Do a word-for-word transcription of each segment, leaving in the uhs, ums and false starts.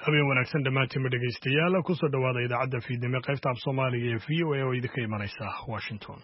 habeen wanaagsan dhammaantiin dhegaystayaal ku soo dhawaada idaacadda fiidnimo qaybta af Soomaaliga ee V O A oo idinka imanaysa Washington.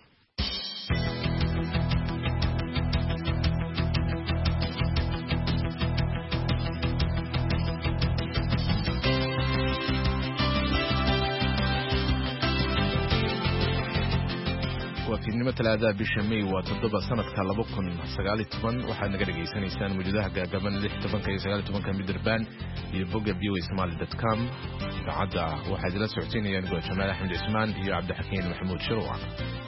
fiidnimo talaada bisha May waa toddoba sanadka laba kun sagaal iyo toban waxaad naga dhageysanaysaan muujadaha gaagaban lix iyo toban iyo sagaal iyo toban midrabaan iyo bogga v o a somali dot com idaacadda waxaad ila socodsiinayaan go Jamaal Axmed Ismaan iyo Cabdixakiin Maxamuud Shirwac.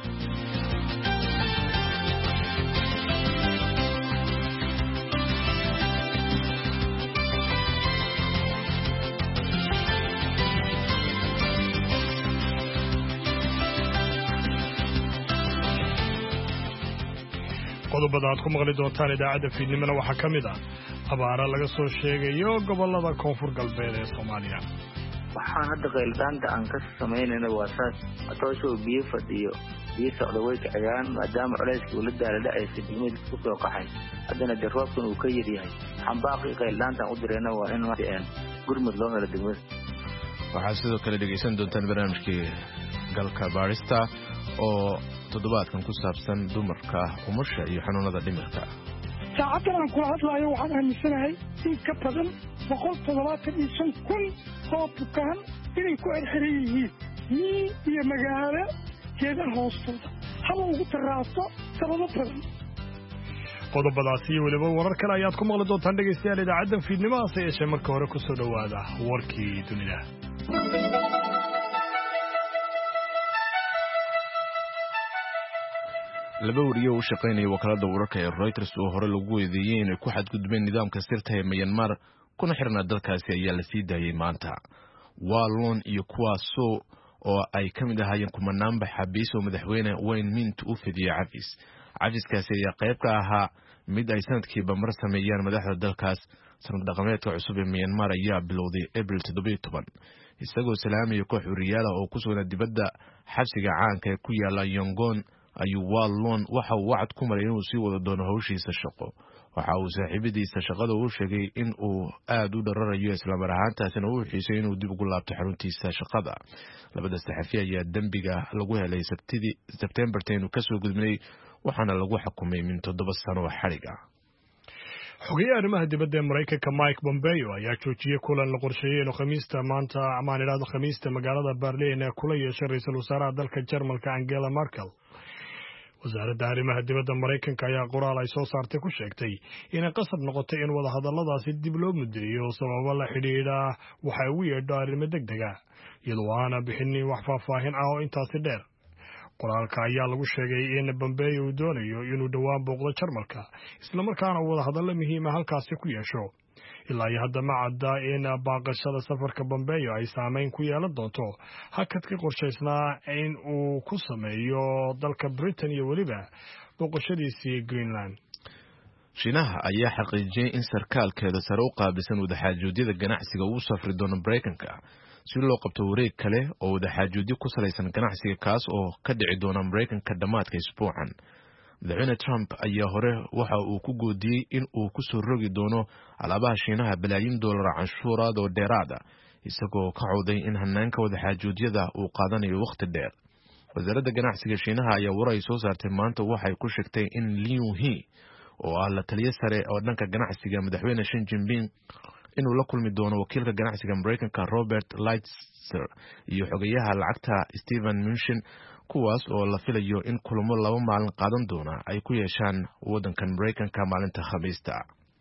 qodobada aad ku maqli doontaan idaacadda fiidnimona waxaa ka mid ah abaara laga soo sheegayo gobolada koonfur galbeed ee Soomaaliya. waxaan hadda qeyldaanta aan ka samaynayna waa saas atoosho biyo fadhiyo biyo socdo way kacayaan maadaama culayska uu la daaladhacaysa degmada ku soo qaxay haddana dee roobkan uu ka yar yahay waxaan baaqi qeyldaantaan u dirayna waa in aan gurmud loo helo degmada. waxaad sidoo kale dhegaysan doontaan barnaamijkii galka baarista oo toddobaadkan ku saabsan dumarka umusha iyo xanuunada dhimirka. saacaddan aan kula hadlaayo waxaan aaminsanahay in ka badan boqol toddobaatan iyo shan kun oo bukaan inay ku erxiran yihiin miyi iyo magaalo geedaha hoostooda haba ugu taraasto sababo badan. qodobadaasi iyo weliba warar kale ayaad ku maqli doontaan dhegaystayaal idaacaddan fiidnimo hase yeeshee marka hore ku soo dhowaada warkii dunida. laba wariyo u shaqaynaya wakaalada wararka ee Reuters oo hore lagu weydiiyay inay ku xadgudbeen nidaamka sirta ee Myanmar kuna xirnaa dalkaasi ayaa la sii daayay maanta. Wallon iyo kuwaasoo oo ay ka mid ahaayeen kumanaan xabiis oo madaxweyne Wayne Mint u fidiyay cafis. cafiskaasi ayaa qayb ka ahaa mid ay sanadkiiba mar sameeyaan madaxda dalkaas. sanad dhaqameedka cusub ee Myanmar ayaa bilowday April toddoba iyo toban isagoo salaamaya koox wariyaal oo ku sugan dibadda xabsiga caanka ee ku yaala Yangon ayuu Wallon waxa uu wacd ku maray inuu sii wado doono hawshiisa shaqo. waxa uu saaxiibadiisa shaqada u sheegay in uu aad u dhararayo isla mar ahaantaasina uu xiisay inuu dib ugu laabto xaruntiisa shaqada. labada saxafi ayaa dambiga lagu helay Sabtidii September ten ka soo gudbinay waxaana lagu xukumay min toddoba sano xarig ah. xogeyaha arrimaha dibadda ee Mareykanka Mike Pompeo ayaa joojiyay kulan la qorsheeyay inuu Khamiista maanta ama inaad Khamiista magaalada Berlin ee kula yeeshay ra'iisul wasaaraha dalka Jarmalka Angela Merkel. wasaaradda arrimaha dibadda Mareykanka ayaa qoraal ay soo saartay ku sheegtay inay qasab noqotay in wada hadalladaasi dib loo mudeeyo sababo la xidhiidha waxa ugu yeedho arrimo degdeg ah iyadoo aana bixinin wax faahfaahin ah oo intaasi dheer. qoraalka ayaa lagu sheegay in Pompeo uu doonayo inuu dhowaan booqdo Jarmalka isla markaana wada hadallo muhiim ah halkaasi ku yeesho. ilaa iyo hadda ma cadda in baaqashada safarka Pompeo ay saameyn ku yeelan doonto hakadkii qorshaysnaa in uu ku sameeyo dalka Britain iyo weliba booqashadiisii Greenland. Shiinaha ayaa xaqiijiyay in sarkaalkeeda sare u qaabilsan wadaxaajoodiyada ganacsiga uu safri doono Mareykanka si loo qabto wareeg kale oo wadaxaajoodyo ku salaysan ganacsiga kaas oo ka dhici doona Mareykanka dhamaadka isbuucan. madaxweyne Trump ayaa hore waxa uu ku goodiyay in uu ku soo rogi doono alaabaha Shiinaha bilaayin dollar canshuuraad oo dheeraad ah isagoo ka cawday in hanaanka wadaxaajoodiyada uu qaadanayo waqti dheer. wasaaradda ganacsiga Shiinaha ayaa waray soo saartay maanta waxay ku sheegtay in Liu He oo ah la taliye sare oo dhanka ganacsiga madaxweyne Xi Jinping inuu la kulmi doono wakiilka ganacsiga Mareykanka Robert Lighthizer iyo xogayaha lacagta Steven Mnuchin kuwaas oo la filayo in kulamo laba maalin qaadan doona ay ku yeeshaan wadankan Mareykanka maalinta Khamiista.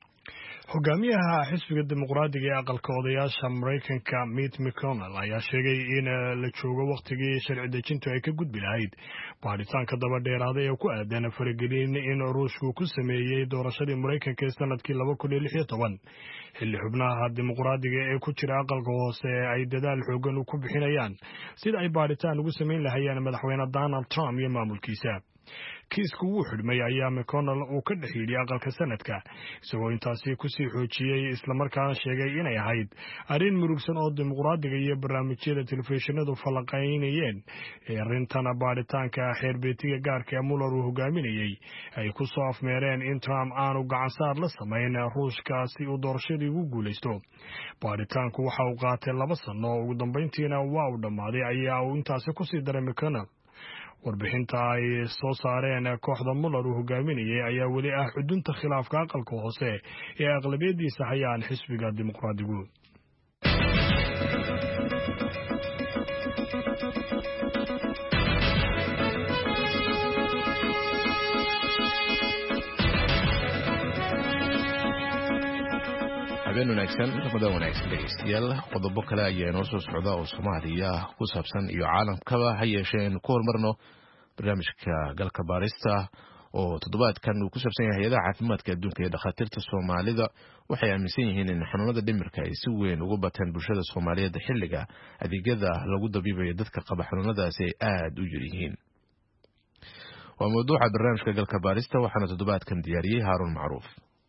hogaamiyaha xisbiga dimuqraadiga ee aqalka odayaasha Mareykanka Mitch McConnell ayaa sheegay in la joogo waqtigii sharci dejintu ay ka gudbi lahayd baaritaanka daba dheeraaday ee ku aadan faragelin in Ruushku ku sameeyay doorashadii Mareykanka ee sanadkii laba kun iyo lix iyo toban xilli xubnaha dimuqraadiga ee ku jira aqalka hoose ay dadaal xoogan ku bixinayaan sida ay baaritaan ugu sameyn lahaayeen madaxweyne Donald Trump iyo maamulkiisa. kiisku wuu xidhmay ayaa McConnell uu ka dhex yidhi aqalka sanadka isagoo intaasi kusii xoojiyey islamarkaana sheegay inay ahayd arrin murugsan oo dimuqraadiga iyo barnaamijyada telefishinadu falanqaynayeen ee arintana baadhitaanka xeerbeetiga gaarka ee Mueller uu hogaaminayey ay ku soo afmeereen in Trump aanu gacansaar la samayn ruushka si uu doorashadii ugu guulaysto. baadhitaanku waxa uu qaatay laba sano ugu dambeyntiina waa uu dhammaaday ayaa uu intaasi kusii daray McConnell. warbixinta ay soo saareen kooxda Mueller uu hogaaminayay ayaa weli ah xudunta khilaafka aqalka hoose ee aqlabiyadiisa hayaan xisbiga dimuqraadigu. habeen wanaagsan ramadan wanaagsan dhegeystayaal qodobo kale ayaa inoo soo socda oo Soomaaliya ku saabsan iyo caalamkaba ha yeesheen ku hormarno barnaamijka galka baarista oo toddobaadkan uu ku saabsan yahay hay'adaha caafimaadka adduunka ee dhakhaatiirta Soomaalida waxay aaminsan yihiin in xanuunada dhimirka ay si weyn uga bateen bulshada Soomaaliyeed xilliga adeegyada lagu dabiibayo dadka qaba xanuunadaasi ay aad u yar yihiin. waa mawduuca barnaamijka galka baarista waxaana toddobaadkan diyaariyey Haarun Macruuf.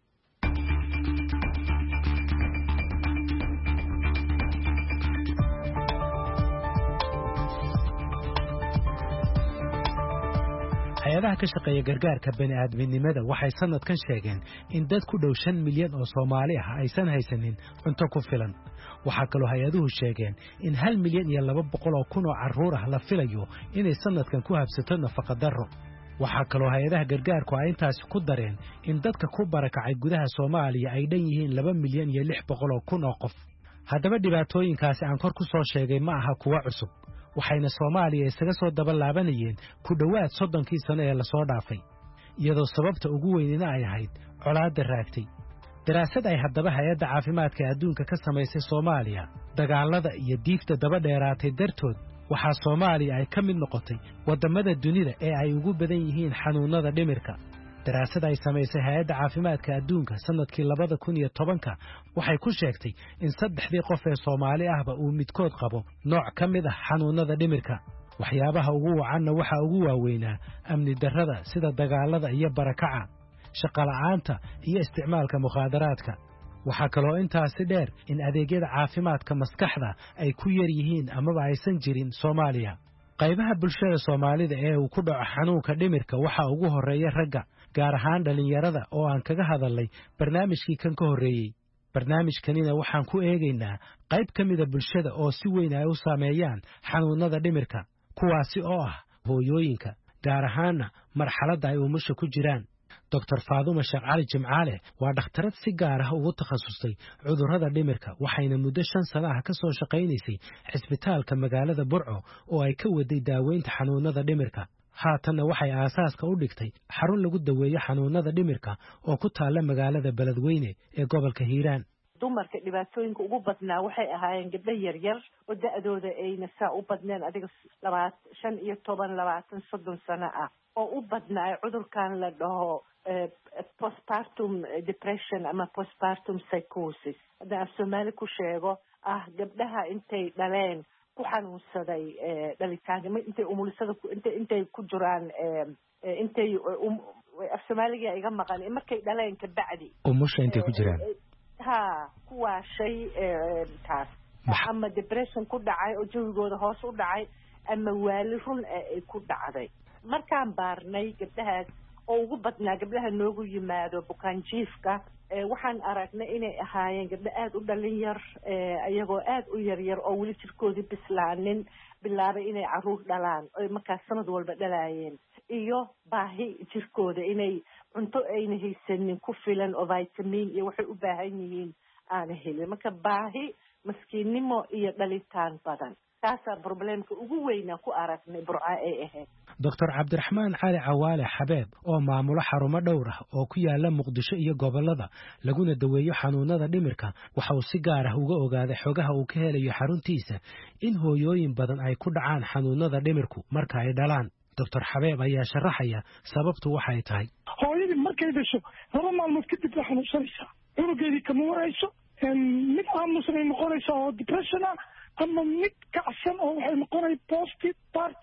hay'adaha ka shaqeeya gargaarka bani'aadminimada waxay sanadkan sheegeen in dad ku dhow shan milyan oo Soomaali ah aysan haysanin cunto ku filan. waxaa kaloo hay'aduhu sheegeen in hal milyan iyo laba boqol oo kun oo carruur ah la filayo inay sanadkan ku habsato nafaqa darro. waxaa kaloo hay'adaha gargaarku ay intaasi ku dareen in dadka ku barakacay gudaha Soomaaliya ay dhan yihiin laba milyan iyo lix boqol oo kun oo qof. haddaba dhibaatooyinkaasi aan kor ku soo sheegay ma aha kuwa cusub. waxayna Soomaaliya isaga soo daba laabanayeen ku dhowaad soddonkii sano ee la soo dhaafay iyadoo sababta ugu weynina ay ahayd colaadda raagtay. daraasad ay haddaba hay'adda caafimaadka adduunka ka samaysay Soomaaliya dagaalada iyo diifta daba dheeraatay dartood waxaa Soomaaliya ay ka mid noqotay wadamada dunida ee ay ugu badan yihiin xanuunada dhimirka. daraasad ay samaysay hay'adda caafimaadka adduunka sanadkii labada kun iyo tobanka waxay ku sheegtay in saddexdii qof ee Soomaali ahba uu midkood qabo nooc ka mid ah xanuunada dhimirka. waxyaabaha ugu wacanna waxa ugu waaweynaa amni darrada sida dagaalada iyo barakaca, shaqo la'aanta iyo isticmaalka mukhaadaraadka. waxaa kaloo intaasi dheer in adeegyada caafimaadka maskaxda ay ku yar yihiin amaba aysan jirin Soomaaliya. qaybaha bulshada Soomaalida ee uu ku dhaco xanuunka dhimirka waxa ugu horeeya ragga, gaar ahaan dhalinyarada oo aan kaga hadalnay barnaamijkii kan ka horreeyey. barnaamijkanina waxaan ku eegaynaa qayb ka mida bulshada oo si weyn ay u saameeyaan xanuunada dhimirka, kuwaasi oo ah hooyooyinka, gaar ahaanna marxaladda ay umusha ku jiraan. doctor Faadumo Sheekh Cali Jimcaale waa dhakhtarad si gaar ah ugu takhasustay cudurrada dhimirka waxayna muddo shan sano ah ka soo shaqaynaysay cisbitaalka magaalada Burco oo ay ka waday daaweynta xanuunada dhimirka. haatanna waxay aasaaska u dhigtay xarun lagu daweeyo xanuunada dhimirka oo ku taalla magaalada Beledweyne ee gobolka Hiiraan. dumarka dhibaatooyinka ugu badnaa waxay ahaayeen gabdho yaryar oo da'dooda ayna saa u badneen adiga labaatan shan iyo toban labaatan soddon sano ah oo u badnaa cudurkan la dhaho postpartum depression ama postpartum psychosis. haddaan Soomaali ku sheego ah gabdhaha intay dhaleen ku xanuunsaday dhalitaanka intay umulisada intay intay ku jiraan intay af Soomaaliga iga maqan markay dhaleen ka bacdi umusha intay ku jiraan ha kuwa shay taas ama depression ku dhacay oo jawigooda hoos u dhacay ama waali run ay ku dhacday. markaan baarnay gabdhahaas oo ugu badnaa gabdhaha noogu yimaado bukaan jiifka waxaan aragnay inay ahaayeen gabdho aad u dhalin yar ayagoo aad u yar yar oo weli jirkoodii bislaanin bilaabay inay carruur dhalaan oo markaas sanad walba dhalaayeen iyo baahi jirkooda inay cunto ayna haysanin ku filan oo vitamin iyo waxay u baahan yihiin aana helin. marka baahi maskiinnimo iyo dhalitaan badan taasaa problemka ugu weyna ku aragnay Burco ay ahayd. doctor Cabdiraxmaan Cali Cawaale Xabeeb oo maamulo xarumo dhowr ah oo ku yaala Muqdisho iyo gobolada laguna daweeyo xanuunada dhimirka waxa uu si gaar ah uga ogaaday xogaha uu ka helayo xaruntiisa in hooyooyin badan ay ku dhacaan xanuunada dhimirku marka ay dhalaan. doctor Xabeeb ayaa sharaxaya sababtu waxay tahay. hooyadii markay dhasho laba maalmood kadib waxay xanuunsanaysaa, cunugeedii kama warayso, mid aamusnay noqonaysaa oo depression ah ama mid kacsan oo waxay noqonay postpartum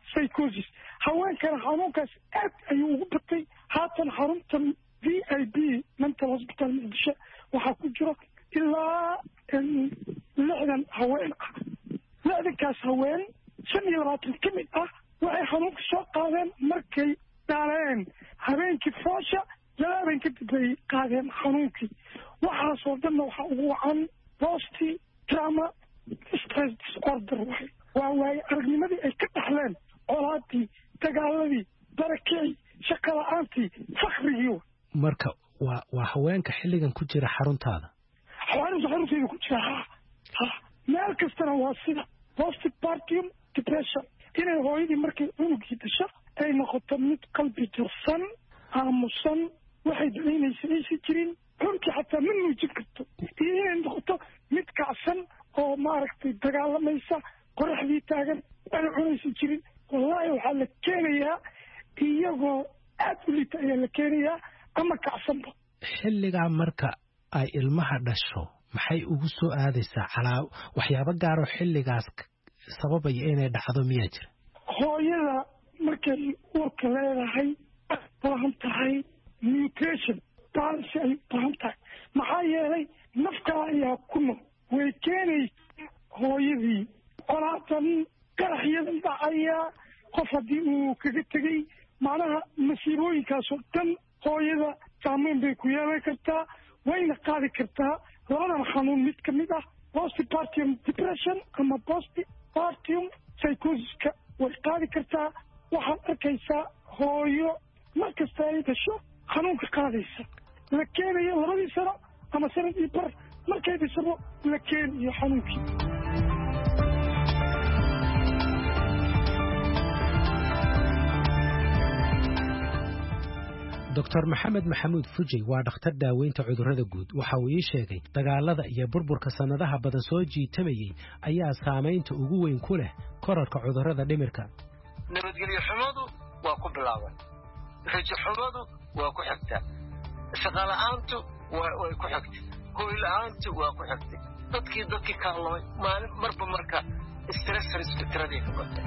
psychosis haweenkana xanuunkaas aad ayuu ugu batay haatan xaruntan v I B mental hospital muqdisho waxaa ku jiro ilaa lixdan haween ah lixdankaas haween shan iyo labaatan ka mid ah waxay xanuunka soo qaadeen markay dhaaleen habeenkii foosha laba habeen kadib bay qaadeen xanuunkii waxaasoo dhanna waxaa ugu wacan post trauma stress disorder waay waa waaye aragnimadii ay ka dhaxleen colaadii dagaaladii barakicii shaqo la-aantii fakrigii marka waa waa haweenka xilligan ku jira xaruntaada haweenka xarunteeda ku jira ha ha meel kastana waa sida postpartum depression inay hooyadii markay cunugii dhasho ay noqoto mid qalbi jirsan aamusan waxay ducaynaysa aysan jirin xurkii xataa ma nuujin karto iyo inay noqoto mid kacsan oo maaragtay dagaalamaysa qoraxdii taagan waxna cunaysan jirin wallaahi waxaa la keenayaa iyagoo aad u liita ayaa la keenayaa ama kacsanba xilligaa marka ay ilmaha dhasho maxay ugu soo aadaysaa calaa waxyaabo gaaroo xilligaas sababaya inay dhacdo miyaa jira hooyada markay uurka leedahay baahan tahay nutrition balance ay baahan tahay maxaa yeelay nafkaa ayaa ku nool way keenaysa hooyadii colaadan qaraxyadan dhacaya qof haddii uu kaga tegey macnaha masiibooyinkaasoo dhan hooyada saameyn bay ku yeelan kartaa wayna qaadi kartaa labadan xanuun mid ka mid ah postpartum depression ama postpartum psychosiska way qaadi kartaa waxaad arkaysaa hooyo mar kasta ay dhasho xanuunka qaadaysa la keenayo labadii sano ama sanadii bar markay dhashabo la keenayo xanuunkii doctor maxamed maxamuud fujay waa dhakhtar daaweynta cudurrada guud waxa uu ii sheegay dagaalada iyo burburka sannadaha badan soo jiitamayey ayaa saamaynta ugu weyn ku leh korarka cudurrada dhimirka nabadgelyo xumadu waa ku bilaaban rajo xumadu waa ku xigtaa shaqo la'aantu way ku xigtay hooy la'aantu waa ku xigtay dadkii dadkii kaalmay maalin marba marka stressoriska tiradii ka batay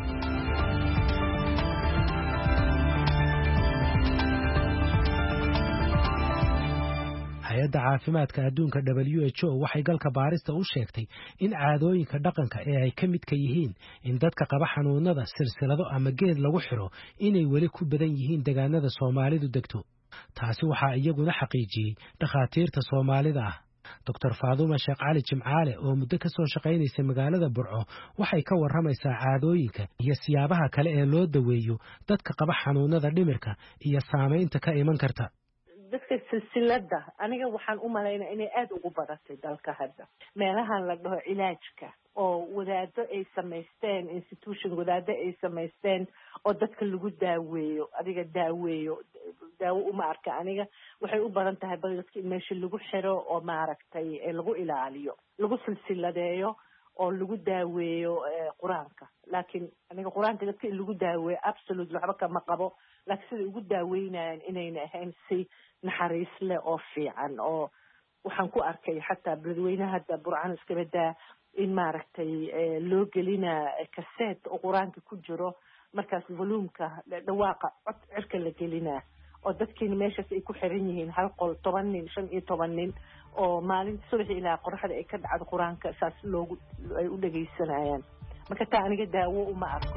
hay-adda caafimaadka adduunka W H O waxay galka baarista u sheegtay in caadooyinka dhaqanka ee ay ka midka yihiin in dadka qaba xanuunada silsilado ama geed lagu xiro inay weli ku badan yihiin deegaanada Soomaalidu degto taasi waxaa iyaguna xaqiijiyey dhakhaatiirta Soomaalida ah doctor Faaduma Sheekh Cali Jimcaale oo muddo ka soo shaqaynaysa magaalada Burco waxay ka waramaysaa caadooyinka iyo siyaabaha kale ee loo daweeyo dadka qaba xanuunada dhimirka iyo saameynta ka iman karta dadka silsilada aniga waxaan u malaynaa inay aad ugu badatay dalka hadda meelahan la dhaho cilaajka oo wadaado ay samaysteen institution wadaado ay samaysteen oo dadka lagu daaweeyo adiga daaweeyo daawo uma arka aniga waxay u badan tahay bal dadka in meesha lagu xiro oo maaragtay lagu ilaaliyo lagu silsiladeeyo oo lagu daaweeyo quraanka laakiin aniga quraanka dadka in lagu daaweeyo absolutely waxba kama qabo laakiin sida ugu daaweynayaan inayna ahayn si naxariis leh oo fiican oo waxaan ku arkay xataa dadweynaha hadda burcaan iska badaa in maaragtay loo gelina kaseet oo quraanka ku jiro markaas voluumka dhawaaqa cod cirka la gelina oo dadkiina meeshaas ay ku xiran yihiin hal qol toban nin shan iyo toban nin oo maalinta subaxii ilaa qoraxda ay ka dhacdo quraanka saas loogu ay u dhageysanayaan marka taa aniga daawo uma arko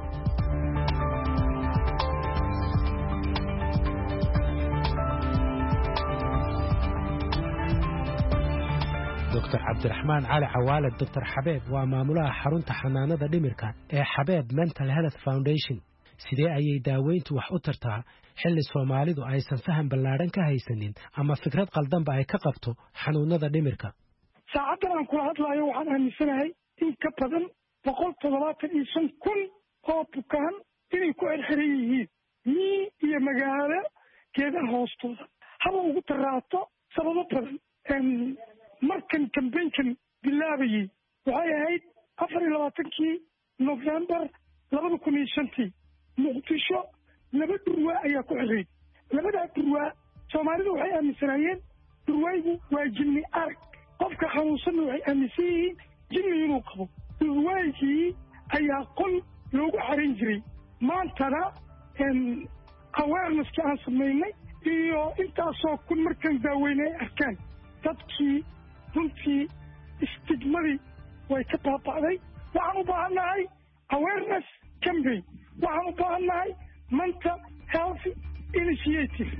doctor cabdiraxmaan cali cawaale doctor xabeeb waa maamulaha xarunta xanaanada dhimirka ee xabeeb mental health foundation sidee ayay daaweyntu wax u tartaa xilli Soomaalidu aysan faham ballaaran ka haysanin ama fikrad qaldanba ay ka qabto xanuunada dhimirka saacadan aan kula hadlayo waxaan aaminsanahay in ka badan boqol toddobaatan iyo shan kun oo bukaan inay ku xirxiran yihiin mii iyo magaalo geedaha hoostooda haba ugu daraato sababo badan markan kambeynkan bilaabayey waxay ahayd afar iyo labaatankii November labada kun iyo shantii muqdisho laba durwaa ayaa ku xiray labadaa durwaa Soomaalidu waxay aaminsanaayeen durwaygu waa jinni arag qofka xanuunsanna waxay aaminsan yihiin jinni inuu qabo durwaygii ayaa qol loogu xarin jiray maantana awareness-ka aan samaynay iyo intaasoo kun markaan daaweynay arkaan dadkii runtii istigmadii way ka baaba'day. waxaan u baahannahay awareness campaign, waxaan u baahannahay mental health initiative.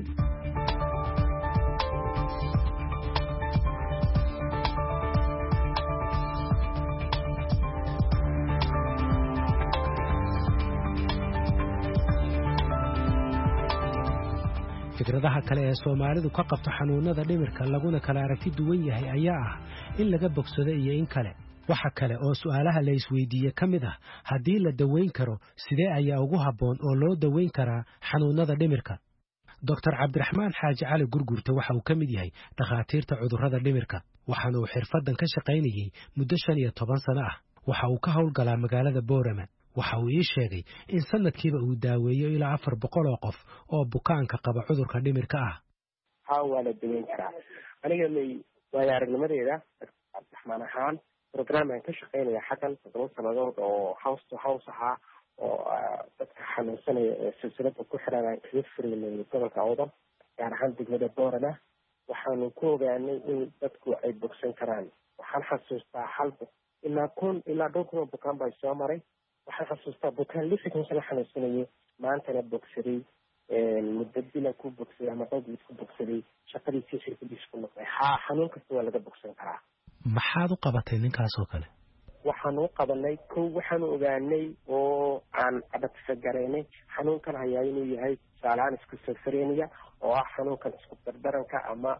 fikradaha kale ee Soomaalidu ka qabto xanuunada dhimirka laguna kala aragti duwan yahay ayaa ah in laga bogsado iyo in kale. waxa kale oo su'aalaha la isweydiiyay kamid ah haddii la daweyn karo sidee ayaa ugu habboon oo loo daweyn karaa xanuunada dhimirka. Doctor Cabdiraxmaan Xaaji Cali Gurgurta waxa uu kamid yahay dhakhaatiirta cudurrada dhimirka, waxaana uu xirfadan ka shaqaynayay muddo shan iyo toban sano ah. waxa uu ka howlgalaa magaalada Boorama. waxa uu ii sheegay in sanadkiiba uu daaweeyo ilaa afar boqol oo qof oo bukaanka qaba cudurka dhimirka ah. haa waa la daweyn karaa. aniga may waayo aragnimadeeda Cabdiraxmaan ahaan programaan ka shaqaynaya xaggan toddoba sannadood oo house to house ahaa oo dadka xanuunsanaya ee silsilada ku xiran aan kaga furaynay gobolka Awdal gaar ahaan degmada Boorama. waxaanu ku ogaanay in dadku ay bogsan karaan. waxaan xasuustaa hal ilaa kun ilaa dhowr kun oo bukaan baa soo maray. waxaan xasuustaa bukaan lixdan sano xanuunsanayay maantana bogsaday muddo bila ku bogsaday ama dad ku bogsaday shaqadiisii xirfadiisa ku noqday. haa xanuun kasta waa laga bogsan karaa. maxaad u qabatay ninkaas oo kale? waxaan u qabanay kow waxaan ogaanay oo aan adagtagareynay xanuunkan hayaa inuu yahay tusaalehaan schizophrenia oo ah xanuunkan isku dardaranka ama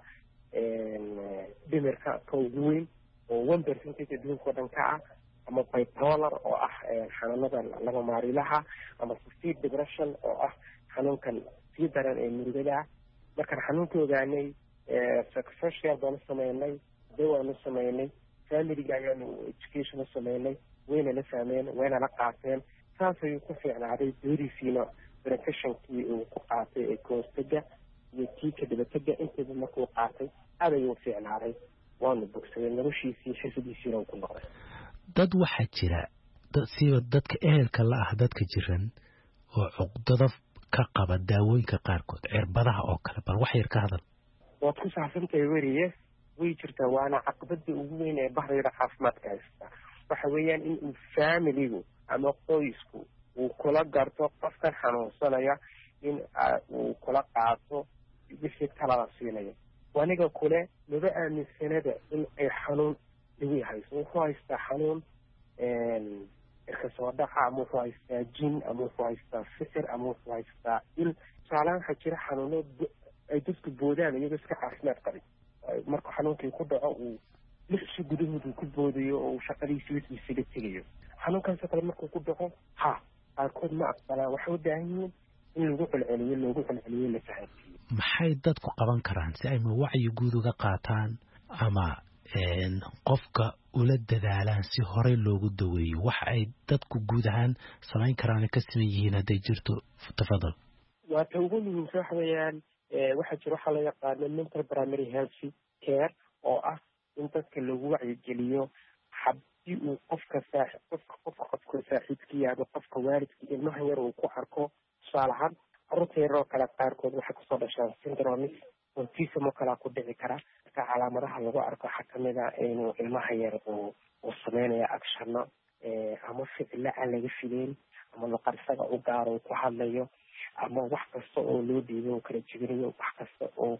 dhimirka ka ugu weyn oo one percentage adduunka oo dhan ka ah, ama bipolar oo ah xanuunada laba maarilaha, ama severe depression oo ah xanuunkan sii daran ee murugada. markaan xanuunka ogaanay psychosocial baanu sameynay, dawaanu sameynay, familiga ayaanu education u sameynay, wayna la fahmeen, wayna la qaateen. saas ayuu ku fiicnaaday dooriisiina professionkii uu ku qaatay ee koostaga iyo kii ka dhibatega intaba markuu qaatay aad ayuu fiicnaaday. waanu bogsaday noloshiisii xirfadiisiina uu ku noqday. dad waxaa jira siiba dadka ehelka la ah dadka jiran oo cuqdada ka qaba daawooyinka qaarkood cirbadaha oo kale. bal wax yar ka hadal. waad ku saabsantahay weriye way jirtaa, waana caqabada ugu weyn ee bahdayda caafimaadka haysta. waxa weeyaan in uu familigu ama qoysku uu kula garto qofkan xanuunsanaya in uu kula qaato wixii talada siinaya. aniga kule laba aaminsanada in ay xanuun lagu haysto. wuxuu haystaa xanuun irka soo dhaca, ama wuxuu haystaa jin, ama wuxuu haystaa fikir, ama wuxuu haystaa il. tusaalehaan waxaa jira xanuuno ay dadku boodaan iyagoo iska caafimaad qabin. marka xanuunkii ku dhaco uu lixsi gudahoodu ku boodayo oo uu shaqadiisi wixiisiga tegayo. xanuunkaasoo kale markuu ku dhaco ha qaarkood ma aqbalaan. waxay u baahan yihiin in lagu celceliyo loogu celceliyo la fahansiiyo. maxay dadku qaban karaan si ay ma wacyi guud uga qaataan ama qofka ula dadaalaan si horey loogu daweeyo? waxa ay dadku guud ahaan samayn karaan ka siman yihiin hadday jirto. tafadal. waa ta ugu muhiimsan waxa weeyaan waxaa jira waxaa la yaqaano mental primary health care oo ah in dadka lagu wacyigeliyo haddii uu qofka saaxiib qofka qofka qofka saaxiibkii ama qofka waalidkii ilmaha yar uu ku arko. tusaale ahaan carruurta yaroo kale qaarkood waxay kusoo dhashaan syndromes autism oo kalea ku dhici kara. marka calaamadaha lagu arko waxaa kamid a inuu ilmaha yar uu uu sameynaya actionno ama ficilo aan laga fileyn, ama luqad isaga u gaaro uu ku hadlayo, ama wax kasta oo loo dhiibo uu kala jebinayo, wax kasta oo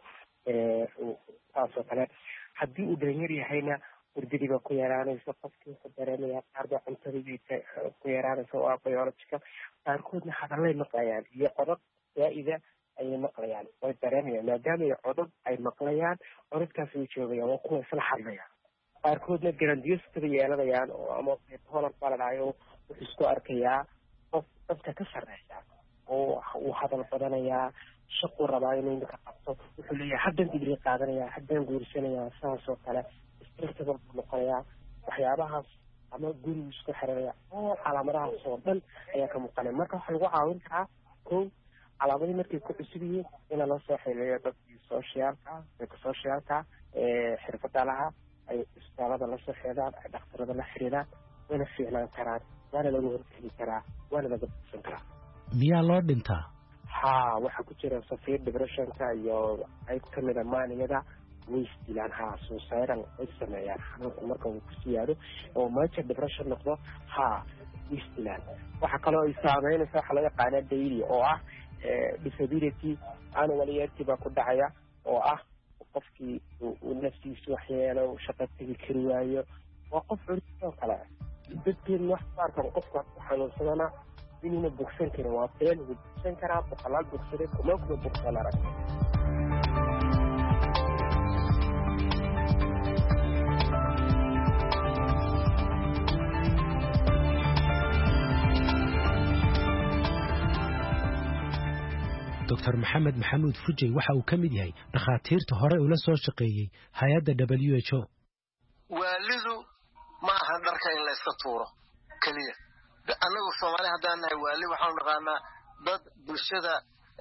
saasoo kale. haddii uu dhalinyar yahayna hurdadii baa ku yaraanaysa, qofkii wuxuu dareemaya qaar baa cuntadii ku yaraanaysa oo ah biological. qaarkoodna hadallay maqlayaan iyo codad zaa'ida ayay maqlayaan, way dareemayaan. maadaama ay codad ay maqlayaan, codadkaas way joogayaan, waa kuwa isla hadlayaan. qaarkoodna grandiosity yeelanayaan oo ama bipolar baa la dhahayo wuxuu isku arkayaa qof dadka ka sarreeya oo uu hadal badanayaa, shaquu rabaa inuu iminka qabto. wuxuu leeyahay haddaan digri qaadanayaa, haddaan guursanayaa, saasoo kale stressable buu noqonayaa. waxyaabahaas ama gurigu isku xiranayaa oo calaamadahaas oo dhan ayaa ka muuqanaya. marka waxaa lagu caawin karaa kow calaamadii markay ku cusub yihiin ina loo soo xiriiriyo dadkii socialka psychosocialka ee xirfada laha ay isbitaalada la soo xidhaan, ay dhakhtarada la xiriiraan, wayna fiicnaan karaan, waana laga hortegi karaa, waana laga bogsan karaa. miyaa loo dhintaa ha waxa ku jira safiir depressionka iyo qayb ka mid a maaniyada way isdilaan ha suicidal ay sameeyaan xanuunka marka uu ku siyaado oo major depression noqdo ha way isdilaan waxa kaloo ay saameynaysaa waxa laga yaqaana daily oo ah disability annuality baa ku dhacaya oo ah qofkii uu naftiisa waxyeelo shaqo tegi kari waayo waa qof curtoo kale dadkeen wax saarkan qofka xanuunsadana inuuna bogsan karin waa been uu bogsan karaa boqolaal bogsade kuma kuma bogsan arag doctor maxamed maxamuud fujey waxa uu ka mid yahay dhakhaatiirta hore ula soo shaqeeyey hay-adda w h o waalidu ma aha dharka in la iska tuuro keliya annagu soomaali haddaan nahay waali waxaanu naqaanaa dad bulshada